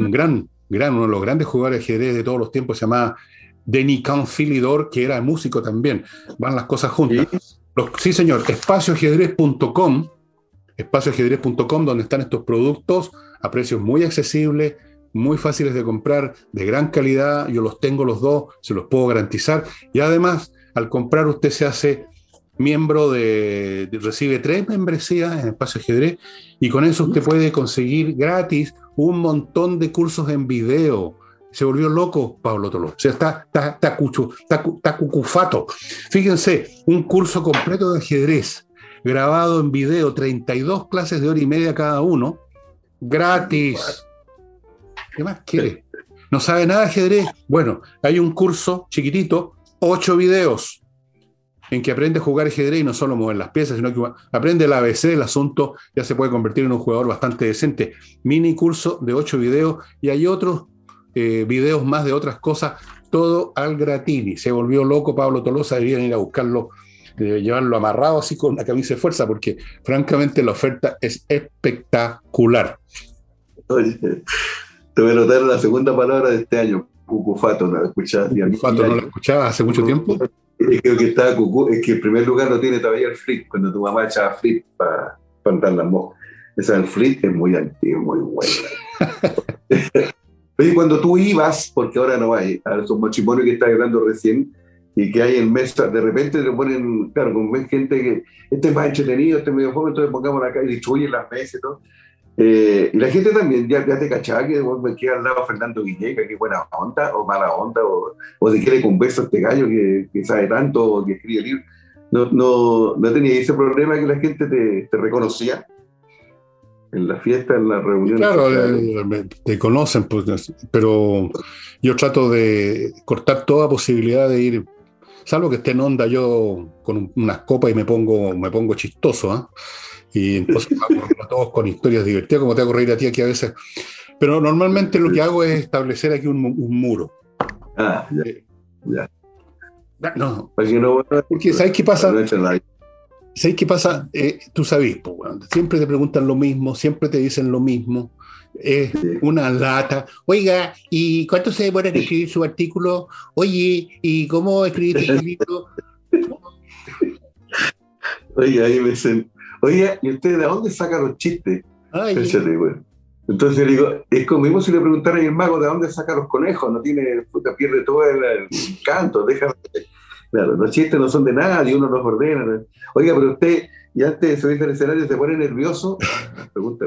de los grandes jugadores de ajedrez de todos los tiempos, se llamaba Denis Canfilidor, que era músico también. Van las cosas juntas. Sí, señor. Espacioajedrez.com, donde están estos productos a precios muy accesibles, muy fáciles de comprar, de gran calidad. Yo los tengo los dos, se los puedo garantizar. Y además, al comprar, usted se hace miembro recibe 3 membresías en Espacio Ajedrez, y con eso usted puede conseguir gratis un montón de cursos en video. Se volvió loco Pablo Toló. O sea, está cucufato. Fíjense, un curso completo de ajedrez, grabado en video, 32 clases de 1 hora y media cada uno, gratis. ¿Qué más quiere? ¿No sabe nada de ajedrez? Bueno, hay un curso chiquitito, 8 videos, en que aprende a jugar ajedrez y no solo mover las piezas, sino que aprende el ABC del asunto, ya se puede convertir en un jugador bastante decente. Mini curso de 8 videos, y hay otros videos más de otras cosas, todo al gratini. Se volvió loco Pablo Tolosa, deberían ir a buscarlo, llevarlo amarrado así con una camisa de fuerza, porque francamente la oferta es espectacular. Oye, te voy a notar la segunda palabra de este año, cucufato, ¿no la escuchás? Cucufato, ¿no la escuchaba hace mucho tiempo? Creo que está cucú, es que en primer lugar no tiene todavía el flip, cuando tu mamá echaba flip para andar las moscas. Esa del flip es muy antiguo, muy buena. Oye, cuando tú ibas, porque ahora no hay, a esos mochimones que estás hablando recién, y que hay en mesa, de repente te ponen, claro, como ves gente que este es más entretenido, este es medio joven, entonces pongamos acá y distribuyen las mesas y todo. Y la gente también ya te cachaba que me queda al lado Fernando Villegas, que buena onda o mala onda, o de qué le conversa a este gallo que sabe tanto o que escribe libros. No tenía ese problema que la gente te reconocía en la fiesta, en las reuniones. Claro, te conocen, pues, pero yo trato de cortar toda posibilidad de ir, salvo que esté en onda yo con unas copas y me pongo chistoso, ¿eh? Y entonces vamos a todos con historias divertidas, como te hago reír a ti aquí a veces. Pero normalmente lo que hago es establecer aquí un muro. Ah, ya. No, porque ¿sabes qué pasa? ¿Sabes qué pasa? Tú sabes, pues, bueno, siempre te preguntan lo mismo, siempre te dicen lo mismo. Es una lata. Oiga, ¿y cuánto se demora en escribir su artículo? Oye, ¿y cómo escribiste el libro? Oye, ahí me dicen, oye, ¿y usted de dónde saca los chistes? Fíjate, bueno. Entonces le digo, es como mismo si le preguntara al mago de dónde saca los conejos, no tiene, puta, pierde todo el canto, déjame. Claro, los chistes no son de nadie, uno los ordena. ¿No? Oiga, pero usted, y antes de subirse al escenario, ¿se pone nervioso? Pregunta.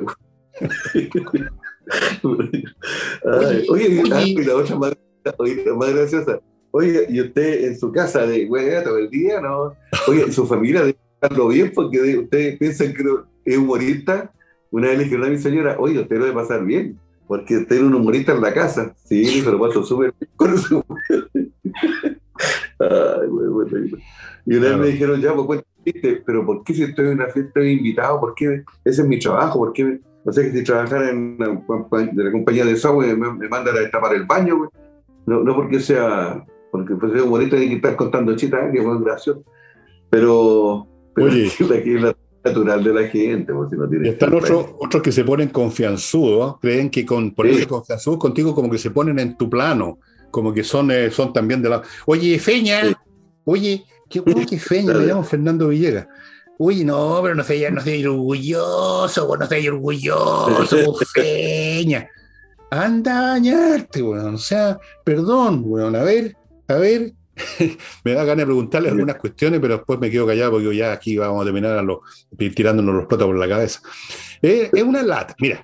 Oye, y la otra más graciosa. Oye, ¿y usted en su casa de güey todo el día, no? Oye, ¿su familia debe pasarlo bien? Porque ustedes piensan que es humorista. Una vez le dijeron a mi señora, oye, usted lo debe pasar bien, porque usted es un humorista en la casa. Sí, dijo, lo paso súper bien con su mujer. Ay, bueno. Y una vez me dijeron, ya, pues cuéntame, pero ¿por qué si estoy en una fiesta de invitado? ¿Por qué? Ese es mi trabajo, ¿por qué? O sea, que si trabajara en la compañía de software me mandan a destapar el baño, güey. No porque sea porque pues, es bonito que estar contando chistes, que es muy gracioso, pero Oye, es la natural de la gente, pues, si no y tiene están culpa. otros que se ponen confianzudos, ¿no? Creen que con Sí, ponerse confianzudos contigo como que se ponen en tu plano, como que son también de la... Oye, sí, Feña, oye, ¿cómo que Feña? Me dale. llamo Fernando Villegas. Uy, no, pero no estoy orgulloso, no estoy orgulloso, pues, Feña. Anda a bañarte, weón. O sea, perdón, weón. A ver. Me da ganas de preguntarle algunas cuestiones, pero después me quedo callado porque ya aquí vamos a terminar tirándonos los platos por la cabeza. Es una lata. Mira,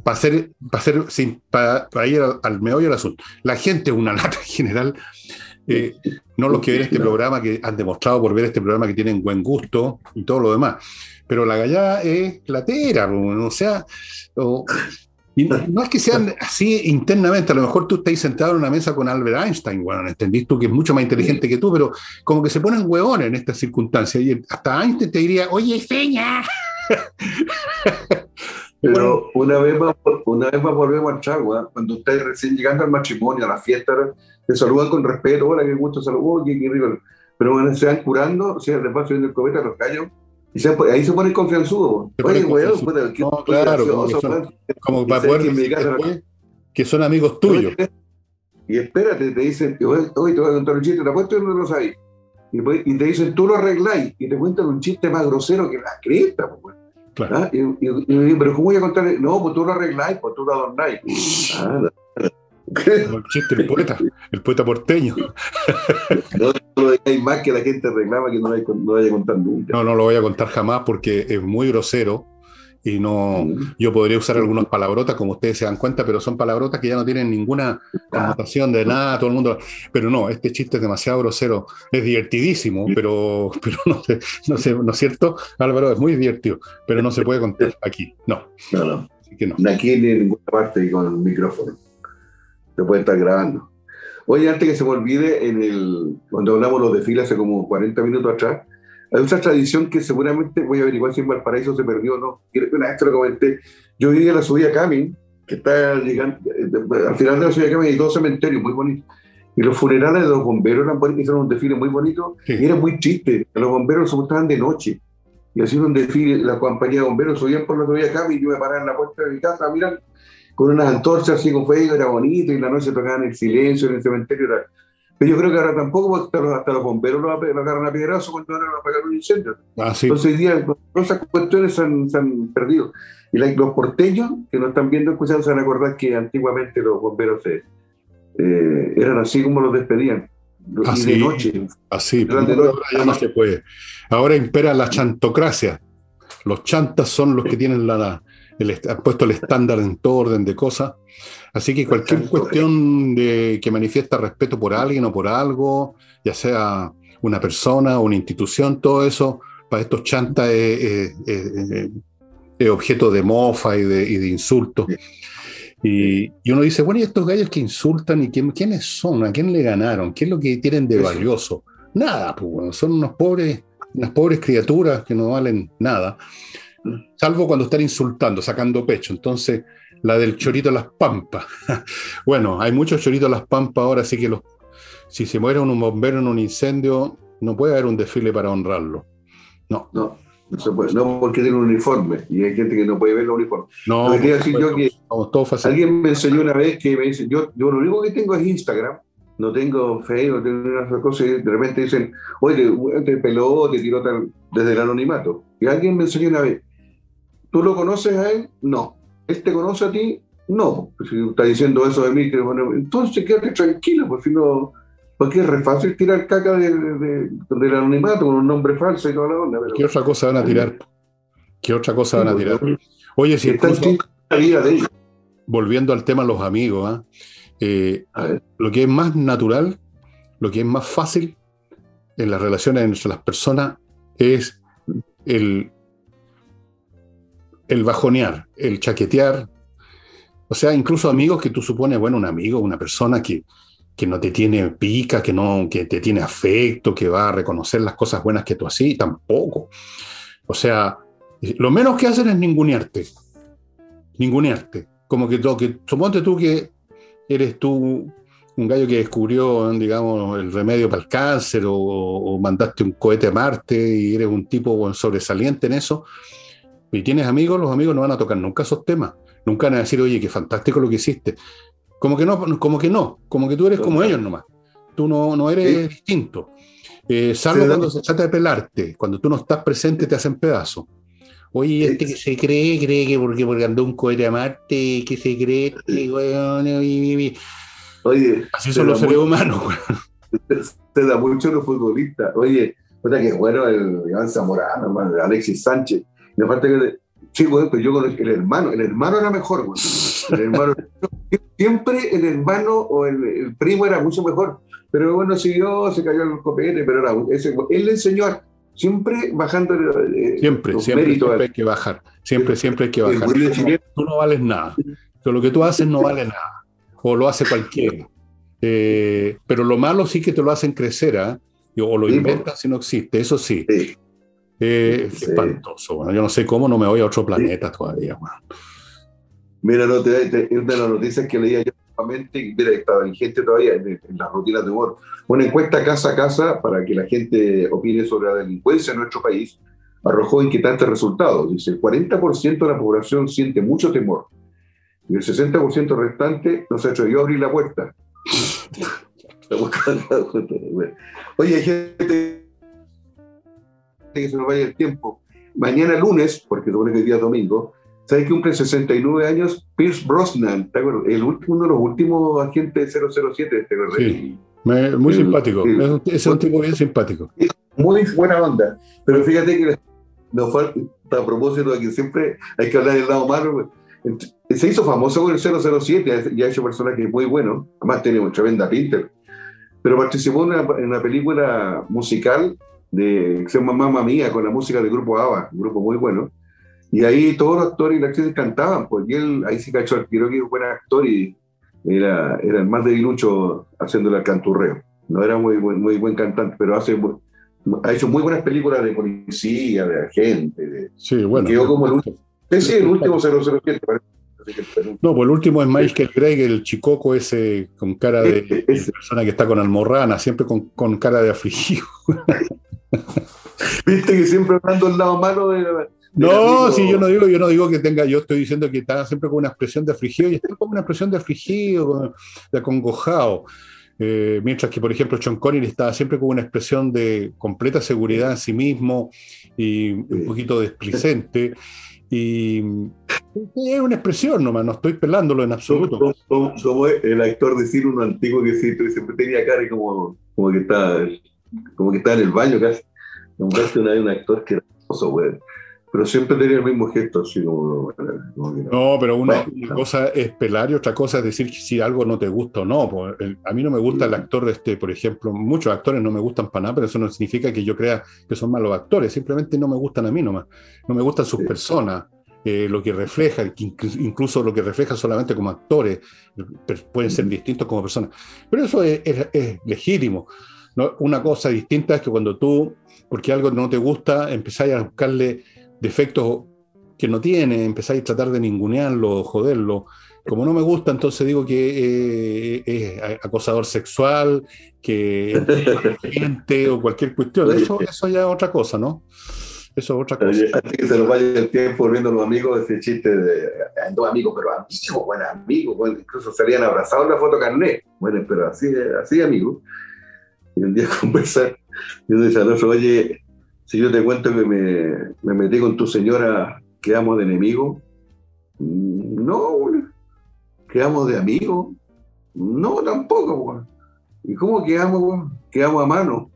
para ir al meollo del asunto. La gente es una lata en general. No los que ven este No. programa, que han demostrado por ver este programa que tienen buen gusto y todo lo demás. Pero la gallada es latera, o sea, y no es que sean así internamente, a lo mejor tú estás sentado en una mesa con Albert Einstein, bueno, entendís tú que es mucho más inteligente que tú, pero como que se ponen hueones en estas circunstancias. Y hasta Einstein te diría, oye, Feña. Pero una vez más volvemos al Chagua, cuando ustedes recién llegando al matrimonio, a la fiesta, te saludan con respeto, hola, qué gusto saludar, qué rico. Pero bueno, se van curando, o sea, les va subiendo el copete a los gallos, y ahí se ponen confianzudos. Se Oye, ponen weón, confianzudos. puta, qué No, claro, gracioso, weón. como Y para sabes poder que en mi decir casa, después que son amigos tuyos. y espérate, te dicen, hoy te voy a contar un chiste, te apuesto que no lo sabes. Y te dicen, tú lo arregláis, y te cuentan un chiste más grosero que la cresta, pues, weón. Claro. ¿Ah? Pero ¿cómo voy a contarle? No, pues tú lo arregláis, pues tú lo adornáis. Ah, Como el chiste, el poeta porteño. no lo digáis más que la gente reclama que no vaya a contar nunca. No lo voy a contar jamás porque es muy grosero y no, yo podría usar algunas palabrotas, como ustedes se dan cuenta, pero son palabrotas que ya no tienen ninguna connotación de nada, todo el mundo. Pero no, este chiste es demasiado grosero, es divertidísimo, pero no es cierto, Álvaro, es muy divertido, pero no se puede contar aquí, no. No. Así que no. Aquí ni en ninguna parte con el micrófono. Se puede estar grabando. Oye, antes que se me olvide, cuando hablamos los desfiles hace como 40 minutos atrás, hay otra tradición que seguramente voy a averiguar si en Valparaíso se perdió o no. Una vez te lo comenté. Yo viví en la subida Camin, que está llegando, al final de la subida Camin hay dos cementerios muy bonitos. Y los funerales de los bomberos hicieron un desfile muy bonito, Sí. y era muy triste. Los bomberos se estaban de noche. Y hacían un desfile, la compañía de bomberos subían por la subida Camin y yo me paraba en la puerta de mi casa, miran, con unas antorchas así con fuego, era bonito, y la noche tocaban el silencio en el cementerio. Pero yo creo que ahora tampoco, porque hasta los bomberos lo agarran a piedrazo cuando van a apagar un incendio. Sí. Entonces hoy día todas esas cuestiones se han perdido. Y los porteños que nos están viendo, escuchando, se van a acordar que antiguamente los bomberos eran así como los despedían. Y de noche. Así, Eran de ahora noche. ya no se puede. Ahora impera la chantocracia. Los chantas son los que tienen han puesto el estándar en todo orden de cosas. Así que cualquier cuestión que manifiesta respeto por alguien o por algo, ya sea una persona o una institución, todo eso, para estos chantas es objeto de mofa y de insultos. Y uno dice, bueno, ¿y estos gallos que insultan? ¿Y quiénes son? ¿A quién le ganaron? ¿Qué es lo que tienen de valioso? Nada, pues bueno, son unas pobres criaturas que no valen nada, salvo cuando están insultando, sacando pecho. Entonces, la del chorito a las pampas. Bueno, hay muchos choritos a las pampas ahora, así que si se muere un bombero en un incendio, no puede haber un desfile para honrarlo. No. No se puede, no, porque tiene un uniforme y hay gente que no puede ver los uniformes. No, lo que quería decir yo que alguien me enseñó una vez que me dice, yo lo único que tengo es Instagram, no tengo Facebook, no tengo ninguna otra cosa, y de repente dicen, oye, te peló, te tiró desde el anonimato. Y alguien me enseñó una vez, ¿tú lo conoces a él? No. ¿Él te conoce a ti? No. Pues si está diciendo eso de mí, bueno, entonces quédate tranquilo, porque es re fácil tirar caca del anonimato con un nombre falso y toda la onda. Pero, ¿qué otra cosa van a tirar? ¿Qué otra cosa van a tirar? Oye, si incluso la vida de ellos. Volviendo al tema de los amigos, lo que es más natural, lo que es más fácil en las relaciones entre las personas es el bajonear, el chaquetear. O sea, incluso amigos que tú supones, bueno, un amigo, una persona que no te tiene pica, que te tiene afecto, que va a reconocer las cosas buenas que tú haces, tampoco. O sea, lo menos que hacen es ningunearte. Como que suponte tú que eres tú un gallo que descubrió, digamos, el remedio para el cáncer o mandaste un cohete a Marte y eres un tipo bueno, sobresaliente en eso y tienes amigos, los amigos no van a tocar nunca esos temas. Nunca van a decir, oye, qué fantástico lo que hiciste. Como que no, como que tú eres como ellos nomás. Tú no eres distinto. Salvo cuando se trata de pelarte. Cuando tú no estás presente te hacen pedazos. Oye, este que se cree que porque andó un cohete a Marte, que se cree que, bueno, Oye, así son los seres humanos. te da mucho los futbolistas. Oye, otra que bueno, el Iván Zamorano, hermano, el Alexis Sánchez. Y aparte que, sí, güey, pues yo con el hermano era mejor, güey. El hermano, siempre el hermano o el primo era mucho mejor. Pero bueno, siguió, se cayó el copete, pero él le enseñó siempre bajando siempre hay que bajar. Siempre hay que bajar. Tú no vales nada. Pero lo que tú haces no vale nada. O lo hace cualquiera. Pero lo malo sí que te lo hacen crecer, ¿eh? O lo inventan si no existe, eso sí. Espantoso. Bueno, yo no sé cómo no me voy a otro planeta todavía. Bueno. Mira, una de las noticias que leía yo nuevamente, mira, estaba vigente todavía en las rutinas de humor. Una encuesta casa a casa para que la gente opine sobre la delincuencia en nuestro país arrojó inquietantes resultados. Dice, el 40% de la población siente mucho temor y el 60% restante no se atrevió a abrir la puerta. Oye, hay gente que se nos vaya el tiempo. Mañana lunes, porque supone que hoy día es domingo, ¿sabes que cumple 69 años Pierce Brosnan? ¿Te acuerdas? Uno de los últimos agentes de 007, ¿te acuerdas? Sí, muy simpático. Es un tipo bien simpático. Muy buena onda. Pero fíjate que nos falta, a propósito de que siempre hay que hablar del lado malo, se hizo famoso con el 007 y ha hecho personajes muy buenos. Además tiene una tremenda pinta. Pero participó en una película musical que se llama Mamma Mía, con la música del grupo ABBA, un grupo muy bueno. Y ahí todos los actores y las actrices cantaban, porque él ahí se cachó al tiro que era un buen actor y era el más debilucho haciéndole al canturreo. No era muy buen cantante, pero ha hecho muy buenas películas de policía, de agente. Sí, bueno. Quedó como el último 007, parece. No, pues el último es Michael Craig, el chicoco ese con cara de persona que está con almorrana, siempre con cara de afligido. Viste que siempre hablando del lado malo de no, sí, yo no digo que tenga, yo estoy diciendo que está siempre con una expresión de afligido y está con una expresión de afligido, de acongojado. Mientras que, por ejemplo, Sean Connery estaba siempre con una expresión de completa seguridad en sí mismo y un poquito displicente. Y es una expresión nomás, no estoy pelándolo en absoluto. Como el actor de cine, uno antiguo que siempre tenía cara y como que está en el baño casi. Nombraste una vez un actor que era hermoso, güey. Pero siempre tenía el mismo gesto, así como no, pero una cosa es pelar y otra cosa es decir si algo no te gusta o no. A mí no me gusta el actor por ejemplo, muchos actores no me gustan para nada, pero eso no significa que yo crea que son malos actores, simplemente no me gustan a mí nomás. No me gustan sus personas, lo que reflejan, incluso lo que reflejan solamente como actores, pueden ser distintos como personas. Pero eso es legítimo. ¿No? Una cosa distinta es que cuando tú, porque algo no te gusta, empezáis a buscarle defectos que no tiene, empezáis a tratar de ningunearlo, joderlo. Como no me gusta, entonces digo que es acosador sexual, que es gente o cualquier cuestión. Eso ya es otra cosa, ¿no? Eso es otra cosa. Antes que se nos vaya el tiempo volviendo a los amigos, ese chiste de dos amigos, pero amigos, buenos amigos, bueno, incluso serían abrazados en la foto carnet. Bueno, pero así amigos. Y un día conversar, y uno dice al otro, oye, si yo te cuento que me metí con tu señora, ¿quedamos de enemigo? No, ¿quedamos de amigo? No, tampoco, güey. ¿Y cómo quedamos, güey? Quedamos a mano.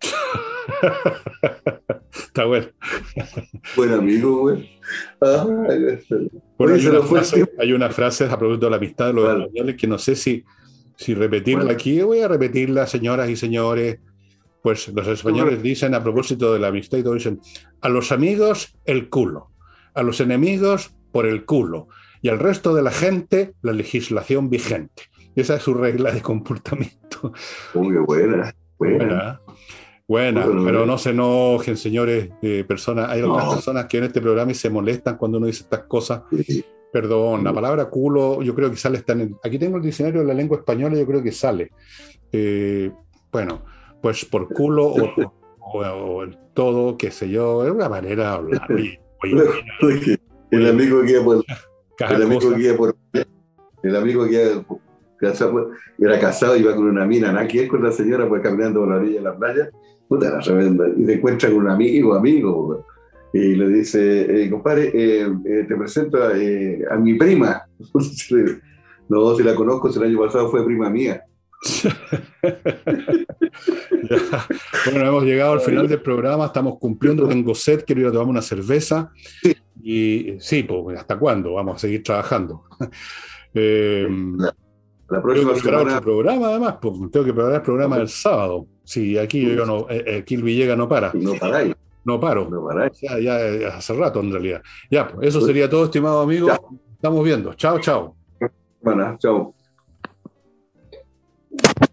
Está bueno. Buen amigo, güey. Bueno, hay una frase a propósito de la amistad de los españoles que no sé si repetirla aquí. Voy a repetirla, señoras y señores. Pues los españoles dicen a propósito de la amistad y todo, dicen: a los amigos el culo, a los enemigos por el culo y al resto de la gente la legislación vigente. Esa es su regla de comportamiento. Muy buena. Buena, pero no se enojen, señores, personas. Hay algunas personas que en este programa se molestan cuando uno dice estas cosas. Perdón, la palabra culo yo creo que sale, aquí tengo el diccionario de la lengua española, yo creo que sale. Eh, bueno, pues por culo o el todo, qué sé yo, es una manera de hablar. Oye, Oye, el oye, amigo que iba por, el cada amigo cosa. que iba por, el amigo que era casado, iba con una mina, nada que ver con la señora, pues caminando por la orilla de la playa, puta la tremenda, y se encuentra con un amigo, pues, y le dice, compadre, te presento a mi prima. No, si la conozco, si el año pasado fue prima mía. Ya. Bueno, hemos llegado al final del programa, estamos cumpliendo, tengo sed, quiero ir a tomar una cerveza y sí, pues ¿hasta cuándo? Vamos a seguir trabajando. Eh, La, la tengo que próxima preparar otro semana, programa además, pues tengo que preparar el programa del sábado. Sí, aquí yo no, aquí el Villega no para, no paráis, no paro. no paráis. O sea, ya hace rato en realidad. Ya, pues eso sería todo, estimado Ya, amigo. Estamos viendo. Chao, chao. bueno, chao.